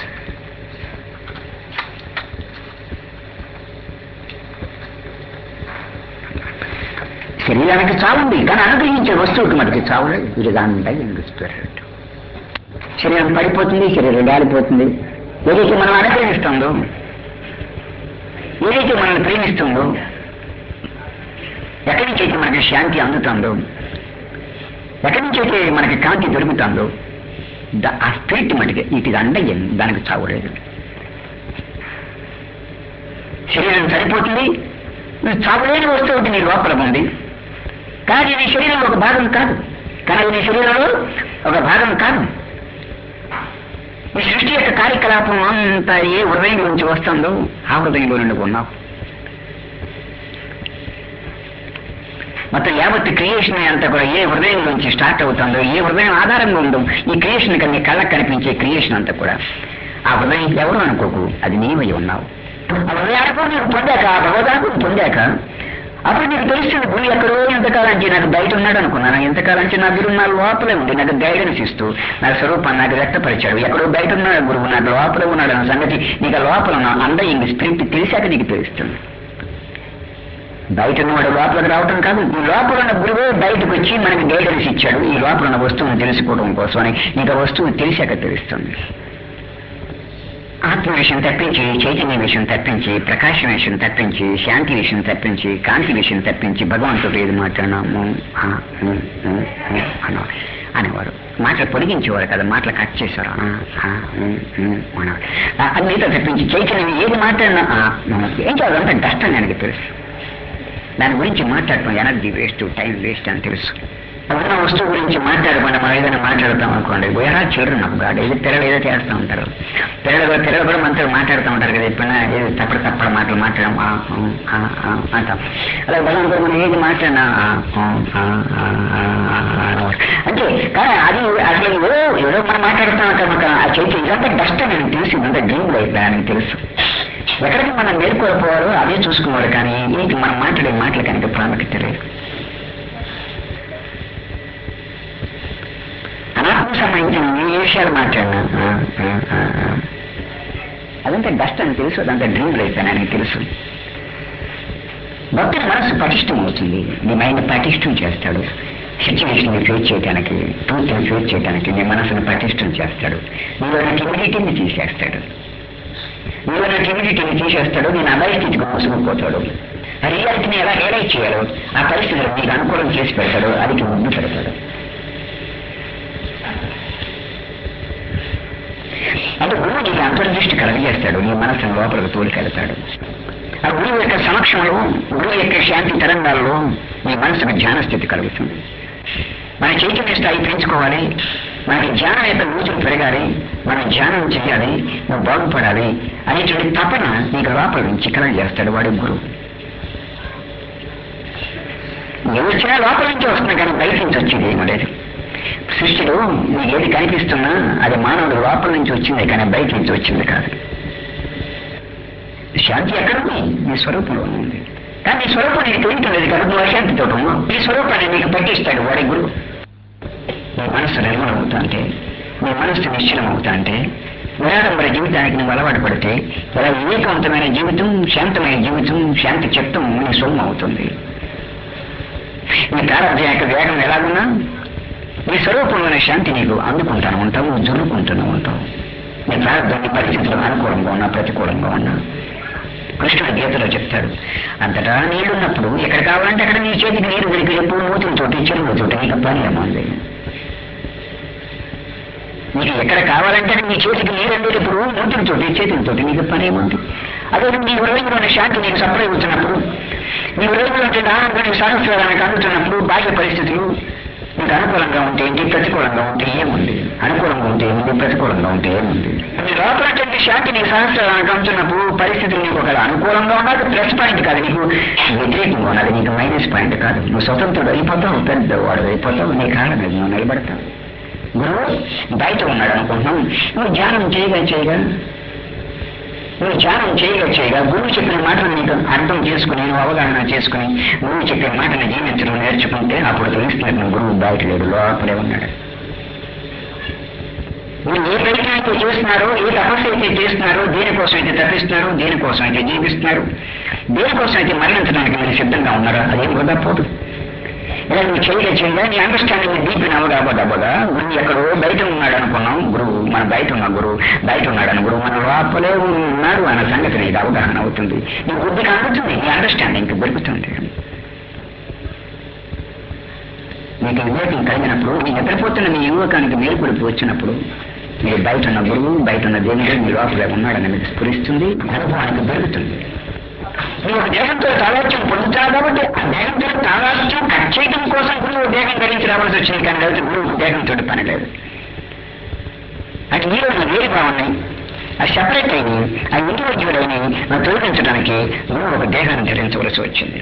శరీరానికి చావుంది, కానీ అనుగ్రహించే వస్తువుకి మనకి చావులేదు. ఇదంతా spirit. శరీరం పడిపోతుంది, శరీరం గాలిపోతుంది. ఏదైతే మనం అనుగ్రహిస్తుందో, ఏదైతే మనల్ని ప్రేమిస్తుందో, ఎక్కడి నుంచి అయితే మనకి శాంతి అందుతుందో, ఎక్కడి నుంచి అయితే మనకి కాంతి దొరుకుతుందో, ఆ స్పిరిట్ మటుకే ఇది అండయ్యం, దానికి చావులేదు. శరీరం సరిపోతుంది, చావులేని వస్తువు నీ లోపల ఉంది, కానీ నీ శరీరంలో ఒక భాగం కాదు, కానీ నీ శరీరంలో ఒక భాగం కాదు. ఈ సృష్టి యొక్క కార్యకలాపం అంతా ఏ హృదయం నుంచి వస్తుందో ఆ హృదయంలో నుండి ఉన్నావు. మొత్తం యావత్ క్రియేషన్ అంతా కూడా ఏ హృదయం నుంచి స్టార్ట్ అవుతుందో, ఏ హృదయం ఆధారంగా ఉందో ఈ క్రియేషన్ కన్నా కళ్ళకు కనిపించే క్రియేషన్ అంతా కూడా ఆ హృదయం ఎవరు అనుకోకు, అది నీవై ఉన్నావు. ఆ హృదయానికి నీకు పొందాక, ఆ భగవదానికి పొందాక అప్పుడు నీకు తెలుస్తుంది గురు ఎక్కడో ఎంతకాలంచి నాకు బయట ఉన్నాడు అనుకున్నాను, ఎంతకాలంచి నా గురువు నా లోపలే ఉంది, నాకు గైడెన్స్ ఇస్తూ నా స్వరూపాన్ని నాకు వ్యక్తపరిచాడు. ఎక్కడో బయట ఉన్నాడు గురువు, నాకు లోపలే ఉన్నాడు అన్న సంగతి నీకు లోపల అంద ఇంక స్పిరిట్ తెలిసాక నీకు తెలుస్తుంది. బయట ఉన్నవాడు లోపలికి రావటం కాదు, ఈ లోపల ఉన్న గురువే బయటకు వచ్చి మనకి గైడెన్స్ ఇచ్చాడు ఈ లోపల ఉన్న వస్తువును తెలుసుకోవడం కోసమని. నీకు ఆ వస్తువు తెలిసాక తెలుస్తుంది. ఆత్మ విషయం తప్పించి, చైతన్య విషయం తప్పించి, ప్రకాశం విషయం తప్పించి, శాంతి విషయం తప్పించి, కాంతి విషయం తప్పించి భగవంతుడు ఏది మాట్లాడినాము అనేవారు. మాటలు పొడిగించేవారు కదా, మాటలు కట్ చేశారు అనేవారు. అన్నితో తప్పించి చైతన్యం ఏది మాట్లాడినా ఏంటో అదంతా కష్టం నాకు తెలుసు. దాని గురించి మాట్లాడటం ఎనర్జీ వేస్ట్, టైం వేస్ట్ అని తెలుసు. ఉన్న వస్తువు గురించి మాట్లాడకుండా మనం ఏదైనా మాట్లాడతాం అనుకోండి, ఎలా చిల్డ్రన్ నాకు కాదు, ఏదో పిల్లలు ఏదో చేస్తూ ఉంటారు, పిల్లలు కూడా మనతో మాట్లాడుతూ ఉంటారు కదా, ఎప్పుడైనా ఏదో తప్పడు మాటలు మాట్లాడడం అంటాం. అలాగే బలం కూడా మనం ఏది మాట్లాడినా అంటే కానీ అది అసలు ఏదో మనం మాట్లాడుతూ ఉంటాం. ఆ చైతన్యం ఇదంతా డస్ట్ నేను తెలిసి ఇదంతా డ్రీమ్ అయిపోయానికి తెలుసు. ఎక్కడికి మనం మేల్కొల్పోవాలో అదే చూసుకున్నారు, కానీ ఏంటి మనం మాట్లాడే మాటలు కనుక ప్రాముఖ్యత లేదు. అనాత్మ సంబంధించిన ఏ విషయాలు మాట్లాడినా అదంతా డస్ట్ అని తెలుసు, అదంతా డ్రీమ్లు అయిపోయినా తెలుసు. భక్తుల మనసు పటిష్టం అవుతుంది, నీ మైండ్ పటిష్టం చేస్తాడు. సిచ్యువేషన్ ఫేస్ చేయడానికి, ట్రూత్ని ఫేస్ చేయడానికి నీ మనసును పటిష్టం చేస్తాడు. నీలో టిమిడిటీని తీసేస్తాడు, నేను అభయ స్థితికి మోసుకుపోతాడు. ఆ రియాలిటీని ఎలా రియలైజ్ చేయాలో ఆ పరిస్థితులు నీకు అనుకూలం చేసి పెడతాడు, అది ముందు పెడతాడు. అంటే గురువు నీకు అంతర్దృష్టి కలగజేస్తాడు, నీ మనసును లోపలికి తోలికెళ్తాడు. ఆ గురువు యొక్క సమక్షంలో, గురువు యొక్క శాంతి తరంగాల్లో నీ మనసుకు ధ్యాన స్థితి కలుగుతుంది. మన చైతన్య స్థాయి పెంచుకోవాలి, మనకి ధ్యానం యొక్క రోజులు పెరగాలి, మనం ధ్యానం చేయాలి, నువ్వు బాగుపడాలి అనేటువంటి తపన నీకు లోపల నుంచి కలగజేస్తాడు వాడి గురువు. వచ్చినా లోపల నుంచి వస్తుంది, కానీ బయట నుంచి వచ్చేది ఏమీ లేదు. సృష్టిలో నీకు ఏది కనిపిస్తున్నా అది మానవుడు లోపల నుంచి వచ్చింది, కానీ బయట నుంచి వచ్చింది కాదు. శాంతి ఎక్కడుంది? నీ స్వరూపంలో ఉంది. కానీ నీ స్వరూపం నీకు తెలియటలేదు కాబట్టి నువ్వు అశాంతితో ఉన్నావు. నీ స్వరూపాన్ని నీకు పట్టిస్తాడు వాడి గురువు. నీ మనస్సు నిర్మలం అవుతా అంటే, నీ మనస్సు నిశ్చలం అవుతా అంటే, నిరాడంబర జీవితానికి నువ్వు అలవాటు పడితే ఇలా వివేకవంతమైన జీవితం, శాంతమైన జీవితం, శాంతి చిత్తం నీ సొమ్ము అవుతుంది. నీ ప్రారంభం యొక్క వేగం ఎలాగున్నా నీ స్వరూపంలోని శాంతి నీకు అందుకుంటాను ఉంటావు, జరుపుకుంటూనే ఉంటావు. నీ ప్రారంభాన్ని పరిస్థితులు అనుకూలంగా ఉన్నా, ప్రతికూలంగా ఉన్నా. కృష్ణుడు గీతలో చెప్తాడు, అంతటా నీళ్లున్నప్పుడు ఎక్కడ కావాలంటే అక్కడ నీ చేతికి నీరు దొరికి ఎప్పుడు మూతులతోటి, చెరువులతోటి నీకు పని ఏముంది? నీకు ఎక్కడ కావాలంటే నీ చేతికి నీరు అందేటప్పుడు మూతులతోటి, చేతులతోటి నీకు పని ఏముంది? అదే నీ హృదయంలోని శాంతి నీకు సంప్రదించినప్పుడు, నీ హృదయంలో ఆనందానికి సహస్రానికి అందుతున్నప్పుడు, బాహ్య పరిస్థితులు నీకు అనుకూలంగా ఉంటే ఏంటి, ప్రతికూలంగా ఉంటే ఏముంది? అనుకూలంగా ఉంటే ఏముంది, ప్రతికూలంగా ఉంటే ఏముంది? నీ లోపల శాంతి నీకు సహస్రానికి అందుతున్నప్పుడు పరిస్థితులు నీకు ఒక అనుకూలంగా ఉన్నది ప్లస్ పాయింట్ కాదు, నీకు వ్యతిరేకంగా ఉన్నది నీకు మైనస్ పాయింట్ కాదు. నువ్వు స్వతంత్రుడు అయిపోతావు, పెద్దవాడు అయిపోతావు, నీ కారణం మీద నువ్వు నిలబడతావు. గురువు బయట ఉన్నాడు అనుకుంటున్నావు, నువ్వు ధ్యానం చేయగా నువ్వు ధ్యానం చేయగా గురువు చెప్పిన మాటలు నీకు అర్థం చేసుకుని, నువ్వు అవగాహన చేసుకుని, గురువు చెప్పిన మాటలు జీవించడం నేర్చుకుంటే అప్పుడు తెలుస్తున్నట్టు గురువు బయట లేడు, లోపలే ఉన్నాడు. మీరు ఏ ప్రయత్నం అయితే చేస్తున్నారో, ఏ తపస్సు అయితే చేస్తున్నారో, దేనికోసం అయితే తప్పిస్తున్నారో, దేనికోసం అయితే జీవిస్తున్నారు, దేనికోసం అయితే మరణించడానికి మీరు సిద్ధంగా ఉన్నారో అదేం వృధా పోదు. ఇలా నువ్వు చేయగా నీ అండర్స్టాండింగ్ డీప్ అవ్వగా గురువు ఎక్కడో బయట ఉన్నాడు అనుకున్నాం. గురువు మన బయట ఉన్న గురువు బయట ఉన్నాడని గురువు మన లోపలే ఉన్నాడు అన్న సంగతి నీకు అవగాహన అవుతుంది. నీ బుద్ధికి అందుతుంది, నీ అండర్స్టాండింగ్ దొరుకుతుంది. నీకు వివేకం కలిగినప్పుడు నీ నిద్రపోతున్న నీ యువకానికి మేల్కొడిపి వచ్చినప్పుడు మీరు బయట ఉన్న గురువు బయట ఉన్న దేవుడు మీ లోపలే ఉన్నాడని మీకు స్ఫురిస్తుంది, అనుభవానికి దొరుకుతుంది. నువ్వు ఒక దేహంతో తాదాత్యం పొందుతావు కాబట్టి ఆ దేహంతో తాదాత్యం కట్ చేయడం కోసం గురువు దేహం ధరించి రావాల్సి వచ్చింది. కానీ లేకపోతే గురువు దేహంతో పని లేదు. అది నీలో ఉన్న వేరు భావనని ఆ సెపరేట్ అయిన ఆ ఇండివిజువల్ నా తొలగించడానికి గురువు ఒక దేహాన్ని ధరించవలసి వచ్చింది.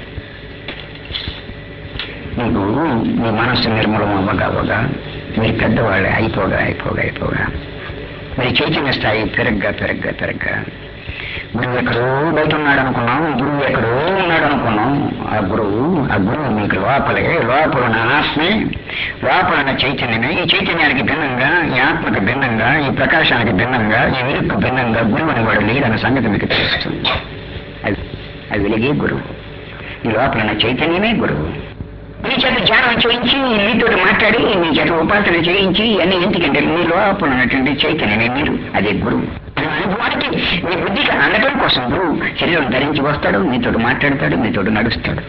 నీకు మీ మనస్సు నిర్మూలం అవ్వగా మీరు పెద్దవాళ్ళు అయిపోగా మీరు చైతన్య స్థాయి పెరగ్గా గురువు ఎక్కడో బయట ఉన్నాడు అనుకున్నాం, గురువు ఎక్కడో ఉన్నాడు అనుకున్నాం. ఆ గురువు మీకు లోపల ఉన్న ఆత్మే, లోపల ఉన్న చైతన్యమే. ఈ చైతన్యానికి భిన్నంగా, ఈ ఆత్మకు భిన్నంగా, ఈ ప్రకాశానికి భిన్నంగా, ఈ వెలుగుకు భిన్నంగా గురువు అని వాడు లేదన్న సంగతి మీకు తెలుస్తుంది. అది వెలిగే గురువు. ఈ లోపల ఉన్న చైతన్యమే గురువు. మీ చేత ధ్యానం చేయించి మీతో మాట్లాడి మీ చేత ఉపాసన చేయించి అన్ని ఎందుకంటే మీ లోపల ఉన్నటువంటి చైతన్యమే మీరు, అదే గురువు. అనుభవానికి మీ బుద్ధికి అందడం కోసం గురువు శరీరం ధరించి వస్తాడు, మీతో మాట్లాడతాడు, మీతో నడుస్తాడు.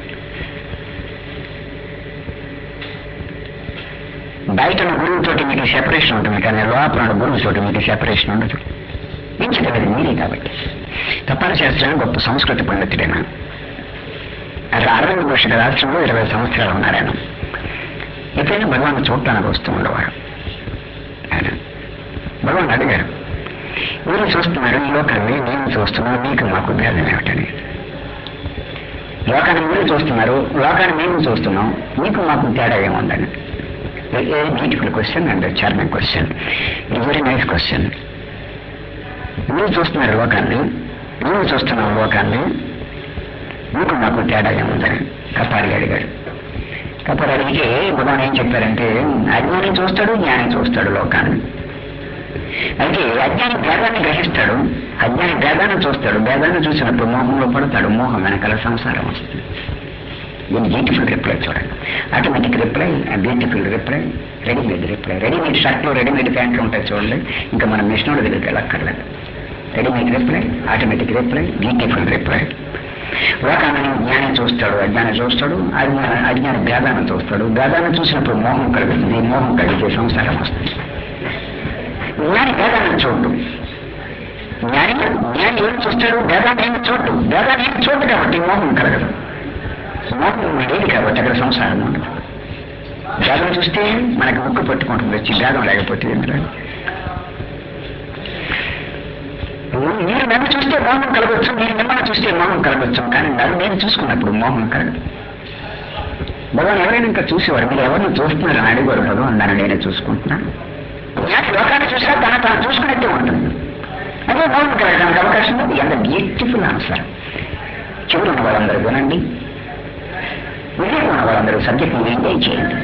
బయట ఉన్న గురువుతోటి మీకు సెపరేషన్ ఉంటుంది, కానీ లోపల ఉన్న గురువుతోటి మీకు సెపరేషన్ ఉండదు. ఎంచుకోలేదు మీరే కాబట్టి. తపాల శాస్త్రాన్ని గొప్ప సంస్కృత పండితుడైనా అరవింద్ ఘోష్ రాష్ట్రంలో 20 సంవత్సరాలు ఉన్నారు ఆయన. ఎప్పుడైనా భగవాన్ చూడటానికి వస్తూ ఉండేవాడు. ఆయన భగవాన్ అడిగారు, మీరు చూస్తున్నారు ఈ లోకాన్ని, నేను చూస్తున్నాను, మీకు మాకు భేదం ఏమిటని. లోకాన్ని మీరు చూస్తున్నారు, లోకాన్ని మేము చూస్తున్నాం, మీకు మాకు తేడా ఏముందని. Beautiful question and charming question, very nice question. మీరు చూస్తున్నారు లోకాన్ని, మేము చూస్తున్నాం లోకాన్ని, మీకు మాకు తేడా ఏముందని కపాలి అడిగాడు. కపాలి అడిగితే భగవాన్ ఏం చెప్పారంటే, అజ్ఞాని చూస్తాడు, జ్ఞాని చూస్తాడు లోకాన్ని. అయితే అజ్ఞాని భేదాన్ని గ్రహిస్తాడు, అజ్ఞాని భేదాన్ని చూస్తాడు. భేదాన్ని చూసినప్పుడు మోహంలో పడతాడు, మోహం వెనకాల సంసారం వస్తుంది. దీని బ్యూటిఫుల్ రిప్లై చూడండి. Automatic reply, beautiful reply, readymade reply. Readymade షర్ట్లు, రెడీమేడ్ ప్యాంట్లు ఉంటాయి చూడండి, ఇంకా మన మిషనోడి దగ్గరికి వెళ్ళక్కర్లేదు. Readymade reply, automatic reply, beautiful reply. లోకాన్ని జ్ఞానం చూస్తాడు, అజ్ఞానం చూస్తాడు, అజ్ఞాన భేదాన్ని చూస్తాడు. భేదాన్ని చూసినప్పుడు మోహం కలుగుతుంది, మోహం కలిగితే సంసారం వస్తుంది. జ్ఞాని భేదాన్ని చూడు, జ్ఞాని ఏం చూస్తాడు, భేదాన్ని ఏమి చూడు. భేదాన్ని ఏమి చూడు కాబట్టి మోహం కలగదు, మోహం లేదు కాబట్టి అక్కడ సంసారం ఉండదు. భేదం చూస్తే మనకు ముక్కు పట్టుకుంటుంది వచ్చి, భేదం లేకపోతే ఏమిరా. మీరు నన్ను చూస్తే మోహం కలగవచ్చు, మీరు మిమ్మల్ని చూస్తే మోహం కలగవచ్చు, కానీ నన్ను నేను చూసుకున్నప్పుడు మోహం కలగదు. భగవాన్ ఎవరైనా ఇంకా చూసేవారు, మీరు ఎవరిని చూస్తున్నారు అని అడిగారు. భగవాన్ నన్ను నేనే చూసుకుంటున్నాను. జ్ఞాని లోకాన్ని చూసినా తాను చూసుకున్నట్టే ఉంటుంది, అదే మోహం కలగడానికి అవకాశం ఉంది. ఎంత బ్యూటిఫుల్ ఆన్సర్. చెవులు ఉన్న వాళ్ళందరూ వినండి, వివేకం ఉన్న వాళ్ళందరూ సబ్జెక్ట్ని ఎంజాయ్ చేయండి.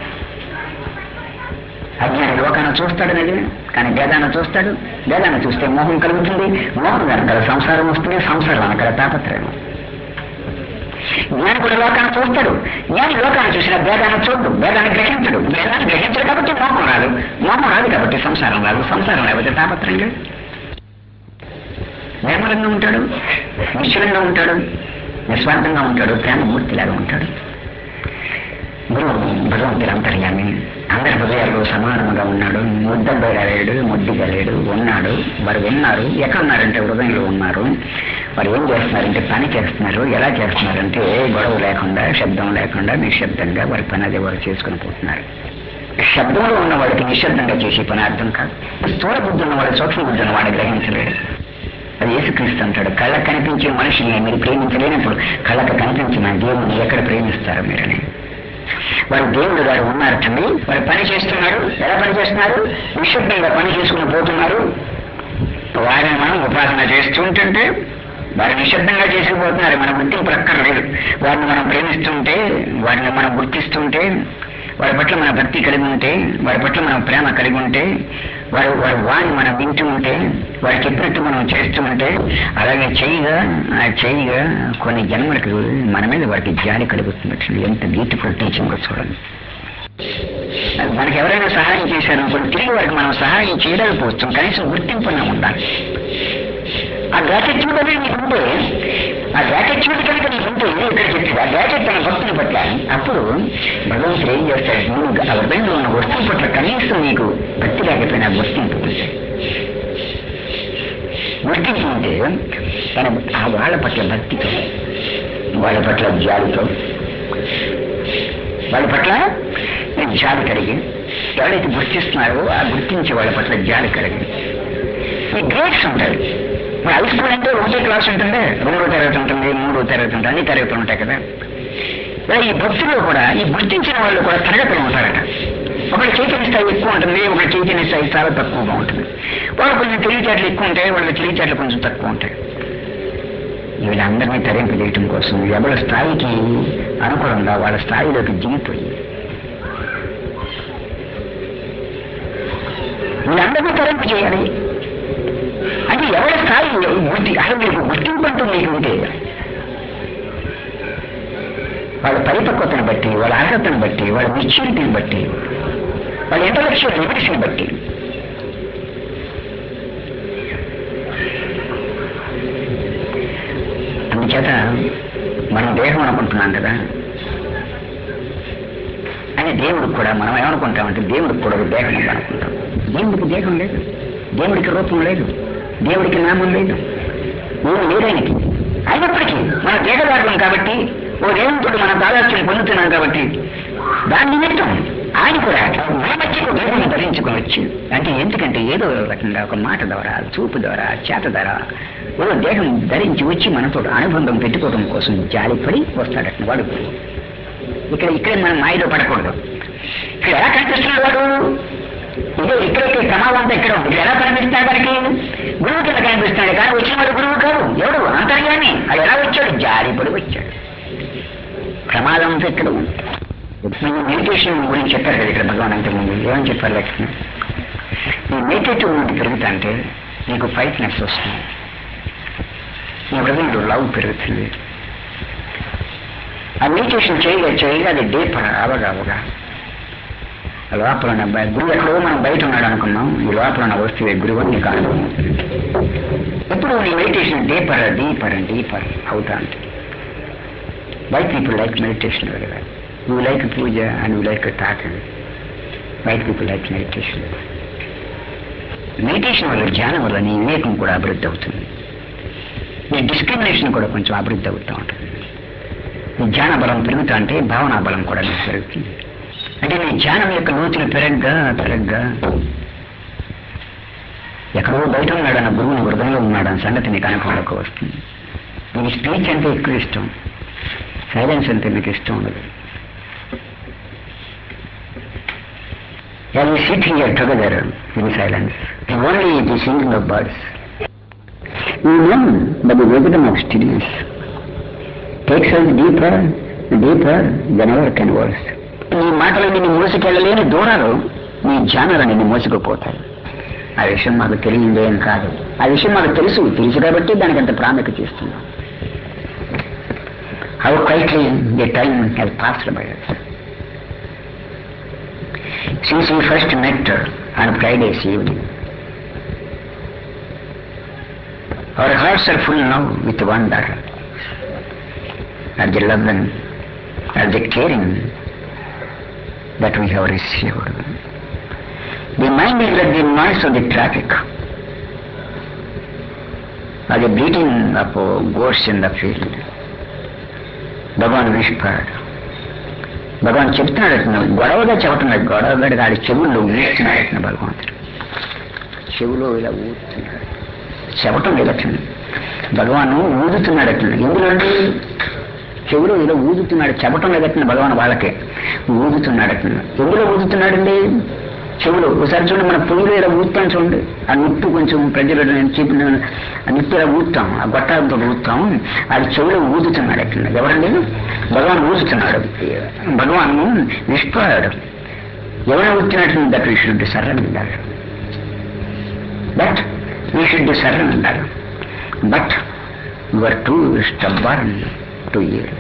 అజ్ఞాని లోకాన్ని చూస్తాడు నిజమే, కానీ భేదాన్ని చూస్తాడు. భేదాన్ని చూస్తే మోహం కలుగుతుంది, మోహం వెనకాల సంసారం వస్తుంది, సంసారం వెనకాల తాపత్రయం. జ్ఞాని కూడా లోకాన్ని చూస్తాడు, జ్ఞాని లోకాన్ని చూసిన భేదాన్ని చూడు, భేదాన్ని గ్రహించడు. భేదాన్ని గ్రహించడు కాబట్టి మోహం రాదు, మోహం రాదు కాబట్టి సంసారం రాదు, సంసారం లేకపోతే తాపత్రయం లేదు. నిర్మలంగా ఉంటాడు, నిశ్చలంగా ఉంటాడు, నిస్వార్థంగా ఉంటాడు, ప్రేమమూర్తిలాగా ఉంటాడు. గురువు భగవంతుడు అంతర్యామి, అందరి హృదయాల్లో సమానముగా ఉన్నాడు. ముద్దబ్బైరా లేడు, ముద్దిగా లేడు, ఉన్నాడు. వారు ఉన్నారు. ఎక్కడ ఉన్నారంటే హృదయంలో ఉన్నారు. వారు ఏం చేస్తున్నారంటే పని చేస్తున్నారు. ఎలా చేస్తున్నారంటే గొడవ లేకుండా, శబ్దం లేకుండా నిశ్శబ్దంగా వారి పని అదే వారు చేసుకుని పోతున్నారు. శబ్దంలో ఉన్న వాడికి నిశ్శబ్దంగా చేసే పని అర్థం కాదు. స్థూల బుద్ధి ఉన్నవాడు సూక్ష్మ బుద్ధి ఉన్నవాడిని గ్రహించలేడు. అది యేసుక్రీస్తు అంటాడు, కళ్ళకు కనిపించే మనిషిని మీరు ప్రేమించలేనప్పుడు కళ్ళకు కనిపించిన దేవుని ఎక్కడ ప్రేమిస్తారు మీరని. వారు దేవుడు గారు ఉన్నారటండి, వారు పని చేస్తున్నారు. ఎలా పని చేస్తున్నారు? నిశ్శబ్దంగా పని చేసుకుని పోతున్నారు. వారిని మనం ఉపాసన చేస్తూ ఉంటుంటే వారు నిశ్శబ్దంగా చేసుకుపోతున్నారు. మన గుర్తింపు అక్కర్లేదు. వారిని మనం ప్రేమిస్తుంటే, వారిని మనం గుర్తిస్తుంటే, వారి పట్ల మన భక్తి కలిగి ఉంటే, వారి పట్ల మనం ప్రేమ కలిగి ఉంటే, వాడు వాడిని మనం వింటూ ఉంటే, వాడు చెప్పినట్టు మనం చేస్తూ ఉంటే, అలాగే చేయగా కొన్ని జన్మలకు మన మీద వాడికి జాలి కలుగుతున్నట్లు ఎంత బ్యూటిఫుల్ టీచింగ్ చూడండి. మనకి ఎవరైనా సహాయం చేశారనుకోండి, తిరిగి వారికి మనం సహాయం చేయలేకపోవచ్చు, కనీసం గుర్తింపున్నా ఉండాలి. ఆ గ్రాటిట్యూడ్ అనేది నీకుంటే, ఆ గ్రాటిట్యూడ్ కనుక నీకుంటే ఇక్కడ చెప్తుంది, ఆ గ్రాటిట్యూడ్ తన భక్తుల పట్ల, అప్పుడు భగవంతుడు ఏం చేస్తాడు, నువ్వు ఆ హృదయంలో ఉన్న వస్తువు పట్ల కనీసం నీకు భక్తి లేకపోయినా గుర్తింపు ఉంటే తన వాళ్ళ పట్ల భక్తితో, వాళ్ళ పట్ల జాలితో, వాళ్ళ పట్ల జాలి కలిగి, ఎవరైతే గుర్తిస్తున్నారో ఆ గుర్తించే వాళ్ళ పట్ల జాలి కలిగి ఈ గ్రేడ్స్ ఉంటాయి. మరి హై స్కూల్ అంటే ఒకటే క్లాస్ ఉంటుంది, 2వ తరగతి ఉంటుంది, 3వ తరగతి ఉంటుంది, అన్ని తరగతులు ఉంటాయి కదా. ఈ భక్తుల్లో కూడా ఈ గుర్తించిన వాళ్ళు కూడా తరగతులు ఉంటారట. ఒకటి చైతన్య స్థాయి ఎక్కువ ఉంటుంది, ఒకటి చైతన్య స్థాయి చాలా తక్కువగా ఉంటుంది. వాళ్ళు కొంచెం తెలివితేటలు ఎక్కువ ఉంటాయి, వాళ్ళకి తెలివితేటలు కొంచెం తక్కువ ఉంటాయి. వీళ్ళందరినీ తరింపజేయటం కోసం ఎవరి స్థాయికి అనుకూలంగా వాళ్ళ స్థాయిలోకి దిగిపోయి వీళ్ళందరినీ తరింపు చేయాలి. అంటే ఎవరి స్థాయి అసలు మీకు గుర్తింపు అంటూ మీకు ఉంటే వాళ్ళ పరిపక్వతను బట్టి, వాళ్ళ అర్హతను బట్టి, వాళ్ళ మెచ్యూరిటీని బట్టి, వాళ్ళ ఇంటలెక్చువల్ లిమిట్స్ని బట్టి అందుచేత మనం దేహం అనుకుంటున్నాం కదా, అని దేవుడికి కూడా మనం ఏమనుకుంటామంటే దేవుడికి కూడా ఒక దేహం ఉంది అనుకుంటాం. దేవుడికి దేహం లేదు, దేవుడికి రూపం లేదు, దేవుడికి నామం లేదు, ఏమి లేదానికి. అయినప్పటికీ మన దేహదారులం కాబట్టి, ఓ దేవుడితో మన తాదాత్యం పొందుతున్నాం కాబట్టి దాని నిమిత్తం ఆయన కూడా మన మధ్యకు దేహాన్ని ధరించుకోవచ్చు. అంటే ఎందుకంటే ఏదో రకంగా ఒక మాట ద్వారా, చూపు ద్వారా, చేత ద్వారా ఏదో దేహం ధరించి వచ్చి మనతో అనుబంధం పెట్టుకోవడం కోసం జాలిపడి వస్తాడట వాడు. ఇక్కడే మనం మాయలో పడకూడదు. ఇక్కడ ఎలా కనిపిస్తున్నాడు వాడు? ఇక్కడైతే ప్రమాదం అంతా ఇక్కడ ఉంది. ఎలా కనిపిస్తున్నాడు వాడికి? గురువు కింద కనిపిస్తున్నాడు, కానీ వచ్చిన వాడు గురువు కాదు. ఎవడు? అంతర్యామి. అది ఎలా వచ్చాడు? జాలిపడి వచ్చాడు. ప్రమాదం అంతా ఇక్కడ ఉంది. మెడిటేషన్ గురించి చెప్పారు కదా ఇక్కడ భగవాన్. అంతకు ముందు ఏమని చెప్పారు లక్ష్మి? ఈ మెడిటేటివ్ పెరుగుతా అంటే నీకు ఫైట్నెస్ వస్తుంది, నీ హృదయంలో లవ్ పెరుగుతుంది. ఆ మెడిటేషన్ చేయగా అది డీపర్ అవగా లోపల ఉన్న గురువు ఎక్కడో మనం బయట ఉన్నాడు అనుకున్నాం, ఈ లోపల ఉన్న వస్తువే గురువు అని నీకు అనుభవం. ఎప్పుడు నీ మెడిటేషన్ డీపర్ అవుతా అంటే వైట్ పీపుల్ లైక్ మెడిటేషన్ కదా. నువ్వు లైక్ పూజ అండ్ నువ్వు like talking. White people like meditation. Meditation వల్ల, ధ్యానం వల్ల నీ వివేకం కూడా అభివృద్ధి అవుతుంది, నీ డిస్క్రిమినేషన్ కూడా కొంచెం అభివృద్ధి అవుతూ ఉంటుంది. నీ ధ్యాన బలం పెరుగుతా అంటే భావనా బలం కూడా నీకు పెరుగుతుంది. అంటే నీ ధ్యానం యొక్క లోతులు పెరగ్గా ఎక్కడో బయట ఉన్నాడన్న గురువుని హృదయంలో ఉన్నాడన్న సంగతి నీకు అనుభవంలోకి వస్తుంది. నీకు స్పీచ్ అంటే ఎక్కువ ఇష్టం, సైలెన్స్ అంటే మీకు ఇష్టం ఉండదు. As we sit here together in silence, only the singing of birds, we know that the wisdom of stillness takes us deeper than ever can words. నీ మాటలు నిన్ను మోసుకెళ్ళలేని దూరాలు నీ ధ్యానాలు నిన్ను మోసుకుపోతాయి. ఆ విషయం మాకు తెలియదేం కాదు, ఆ విషయం మాకు తెలుసు కాబట్టి దానికి అంత ప్రాముఖ్యత ఇస్తున్నాం. How quickly the time has passed by us. Since we first met on Friday's evening, our hearts are full now with wonder at the love and at the caring that we have received. The mind is like the noise of the traffic, or the bleating of goats in the field. Bhagavan whispered. భగవాన్ చెప్తున్నాడు, గొడవగా చెప్పటం, గొడవగా ఆడి చెవుల్లో ఊస్తున్నాడు భగవంతుడు. చెవులో ఇలా ఊదుతున్నాడు, చెప్పటం లేదటండి. భగవాను ఊదుతున్నాడు అట్లా. ఎందుకంటే చెవులో ఇలా ఊదుతున్నాడు, చెప్పటం లేదటండి. భగవాన్ వాళ్ళకే ఊదుతున్నాడు అట్లా. ఎందులో ఊదుతున్నాడండి? చెవులో. ఒకసారి చూడండి, మన పొయ్యిలో ఇలా ఊదుతాం చూడండి, ఆ నిప్పు కొంచెం ప్రజలు చెప్పిన ఆ నిప్పు ఇలా ఊదుతాం, ఆ గొట్టాలతో ఊదుతాం, అది చెవులో ఊదుతున్నాడు అట్లా. ఎవరండి? భగవాన్ ఊదుతున్నాడు. భగవాను విష్పాడు. ఎవరైనా ఊదుతున్నట్టు దట్ విషయం సరళంగా but you should surrender, but you are too stubborn to yield.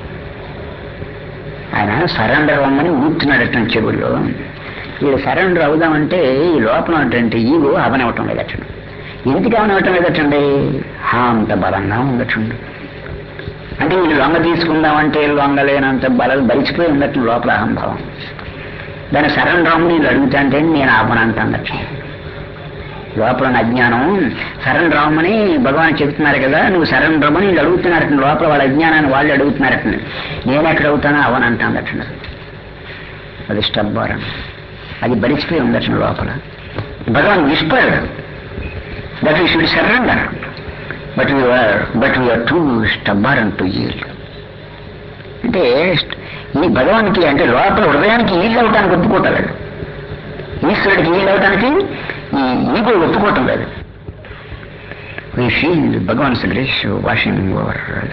ఆయన సరెండర్ అవ్వమని ఊపుతున్నాడట చెవుల్లో. వీడు సరెండర్ అవుదామంటే ఈ లోపల ఉన్నటువంటి ఈగో అవనవటం లేదటండి. ఎందుకు అవనవటం లేదటండి? అంత బలంగా ఉండటండి. అంటే వీళ్ళు లొంగ తీసుకుందామంటే లొంగలేనంత బలిసిపోయి ఉండటం లోపల అహంభావం. దాన్ని సరెండర్ అమ్మని వీళ్ళు అడుగుతాంటే నేను అవనంటానట. లోపల ఉన్న అజ్ఞానం సరెండర్ అమ్మని భగవాన్ చెబుతున్నారు కదా, నువ్వు సరెండర్ అమ్మని వీళ్ళు అడుగుతున్నారట. లోపల వాళ్ళ అజ్ఞానాన్ని వాళ్ళు అడుగుతున్నారట. నేను ఎక్కడ అవుతానో అవనంటానట. అది స్టబ్బర్, అది బలిసిపోయి ఉండటం లోపల. Bhagavan whispered that you should surrender, but you're too stubborn to yield. అంటే ఈ భగవానికి అంటే లోపల హృదయానికి ఈల్డ్ అవటానికి ఒప్పుకోవటం లేదు, ఈశ్వరుడికి ఈల్డ్ అవటానికి ఈ ఈగో ఒప్పుకోవటం లేదు. We feel Bhagavan's grace washing over us.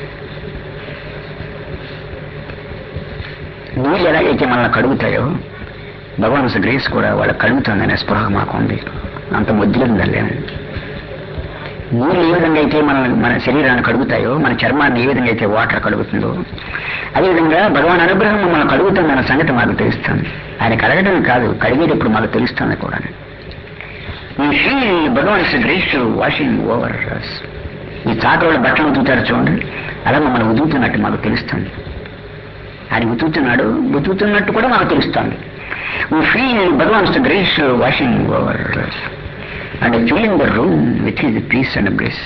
నీళ్ళు ఎలాగైతే మనల్ని కడుగుతాయో భగవాన్స్ గ్రేస్ కూడా వాళ్ళకి కడుగుతుందనే స్పృహ మాకు ఉంది. అంత ముద్దులుందలేము. నీళ్ళు ఏ విధంగా అయితే మన శరీరాన్ని కడుగుతాయో, మన చర్మాన్ని ఏ విధంగా అయితే వాటర్ కడుగుతుందో, అదేవిధంగా భగవాన్ అనుగ్రహం మనం కడుగుతుందన్న సంగతి మాకు తెలుస్తుంది. ఆయన కడగడం కాదు, కడిగేటప్పుడు మాకు తెలుస్తుంది కూడా. ఈ feel Bhagavan's grace washing over us. ఈ చాకరోళ్ళు బట్టలు ఉతుకుతారు చూడండి, అలా మమ్మల్ని ఉతుకుతున్నట్టు మాకు తెలుస్తుంది. ఆయన ఉతుకుతున్నట్టు కూడా మాకు తెలుస్తుంది. We feel Bhagavan's grace washing over us and filling the room with His peace and bliss.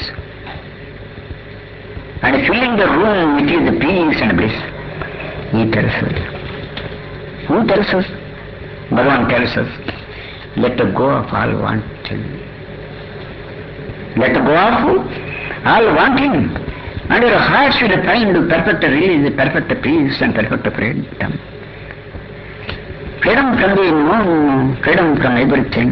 And filling the room with His peace and bliss. He tells us. Who tells us? Bhagavan tells us. Let go of all wanting. Let go of all wanting. And your heart should find perfect release, perfect peace and perfect freedom. Freedom from the known, freedom from everything.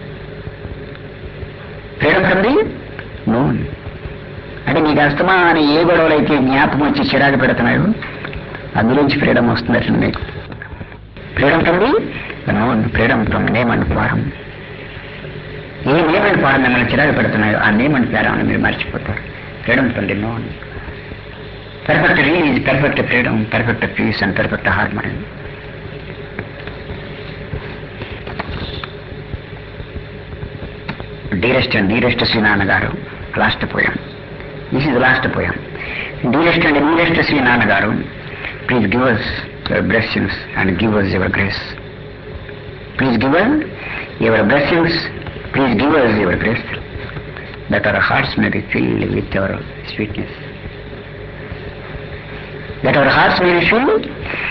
Freedom from the known. అంటే నీకు అస్తమాన ఏ గొడవలు అయితే జ్ఞాపకం వచ్చి చిరాకు పెడుతున్నాయో అందులోంచి freedom వస్తుందట మీకు. Freedom from the known, freedom from name and form. ఏ నేమ్ అండ్ ఫారం మిమ్మల్ని చిరాకు పెడుతున్నాయో ఆ నేమ్ అండ్ ఫారం మీరు మర్చిపోతారు. Freedom from the known. Perfect release, perfect freedom, perfect peace and perfect harmony. Dearest and nearest Sri Nana Garu, last poem. This is the last poem. Dearest and nearest Sri Nana Garu, please give us your blessings and give us your grace. Please give us your blessings, please give us your grace, that our hearts may be filled with your sweetness. That our hearts may be filled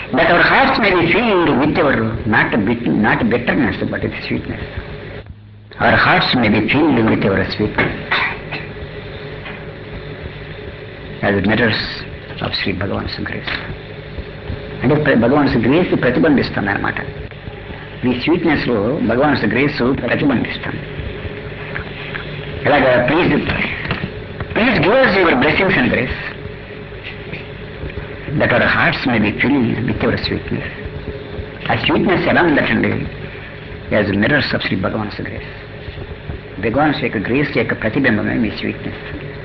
with your not bitterness but with sweetness. Our hearts may be filled with your sweetness as mirrors of Sri Bhagavan's grace. అంటే Bhagavan's grace ప్రతిబంధిస్తుంది అన్నమాట. ఈ sweetness లో Bhagavan's grace ప్రతిబంధిస్తుంది. ఇలాగా please give us your blessings and grace, that our hearts may be filled with your sweetness. ఆ sweetness ఎలా ఉందటండి? As mirrors of Shri Bhagavan's grace. Bhagavan's యొక్క గ్రేస్ యొక్క ప్రతిబింబమే మీ స్వీట్నెస్.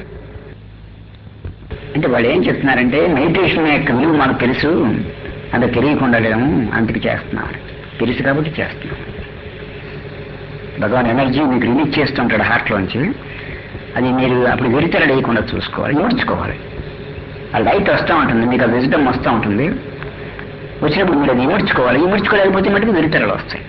అంటే వాళ్ళు ఏం చెప్తున్నారంటే మెడిటేషన్ యొక్క విలువ మాకు తెలుసు, అంత తెలియకుండా లేము, అందుకు చేస్తున్నాం. తెలుసు కాబట్టి చేస్తున్నాం. భగవాన్ ఎనర్జీ మీకు రిలీజ్ చేస్తుంటాడు హార్ట్లోంచి. అది మీరు అప్పుడు వెరితెరడేయకుండా చూసుకోవాలి, యోడ్చుకోవాలి. ఆ లైట్ వస్తూ ఉంటుంది, మీకు ఆ విజ్డమ్ వస్తూ ఉంటుంది. వచ్చినప్పుడు మీరు అది ఇమర్చుకోవాలి. ఇమర్చుకోలేకపోతే మటుకు వెరితెరలు వస్తాయి.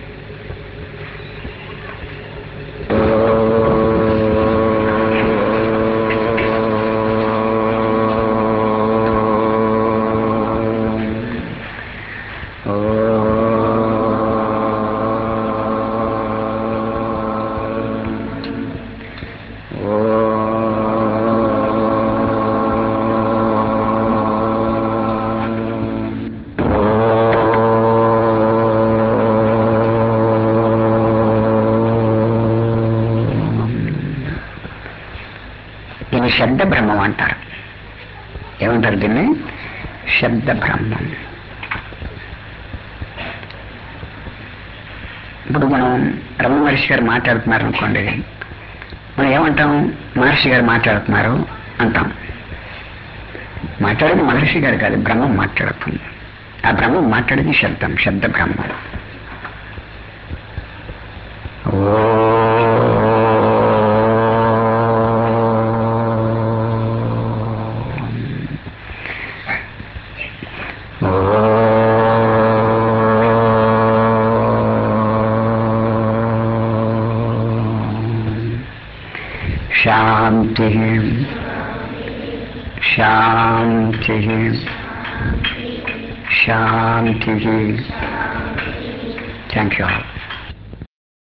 శబ్ద బ్రహ్మం అంటారు. ఏమంటారు దీన్ని? శబ్ద బ్రహ్మం. ఇప్పుడు మనం రమణ మహర్షి గారు మాట్లాడుతున్నారు అనుకోండి, మనం ఏమంటాం? మహర్షి గారు మాట్లాడుతున్నారు అంటాం. మాట్లాడేది మహర్షి గారు కాదు, బ్రహ్మం మాట్లాడుతుంది. ఆ బ్రహ్మం మాట్లాడేది శబ్దం, శబ్ద బ్రహ్మం. శాంతి శాంతి శాంతి. Thank you.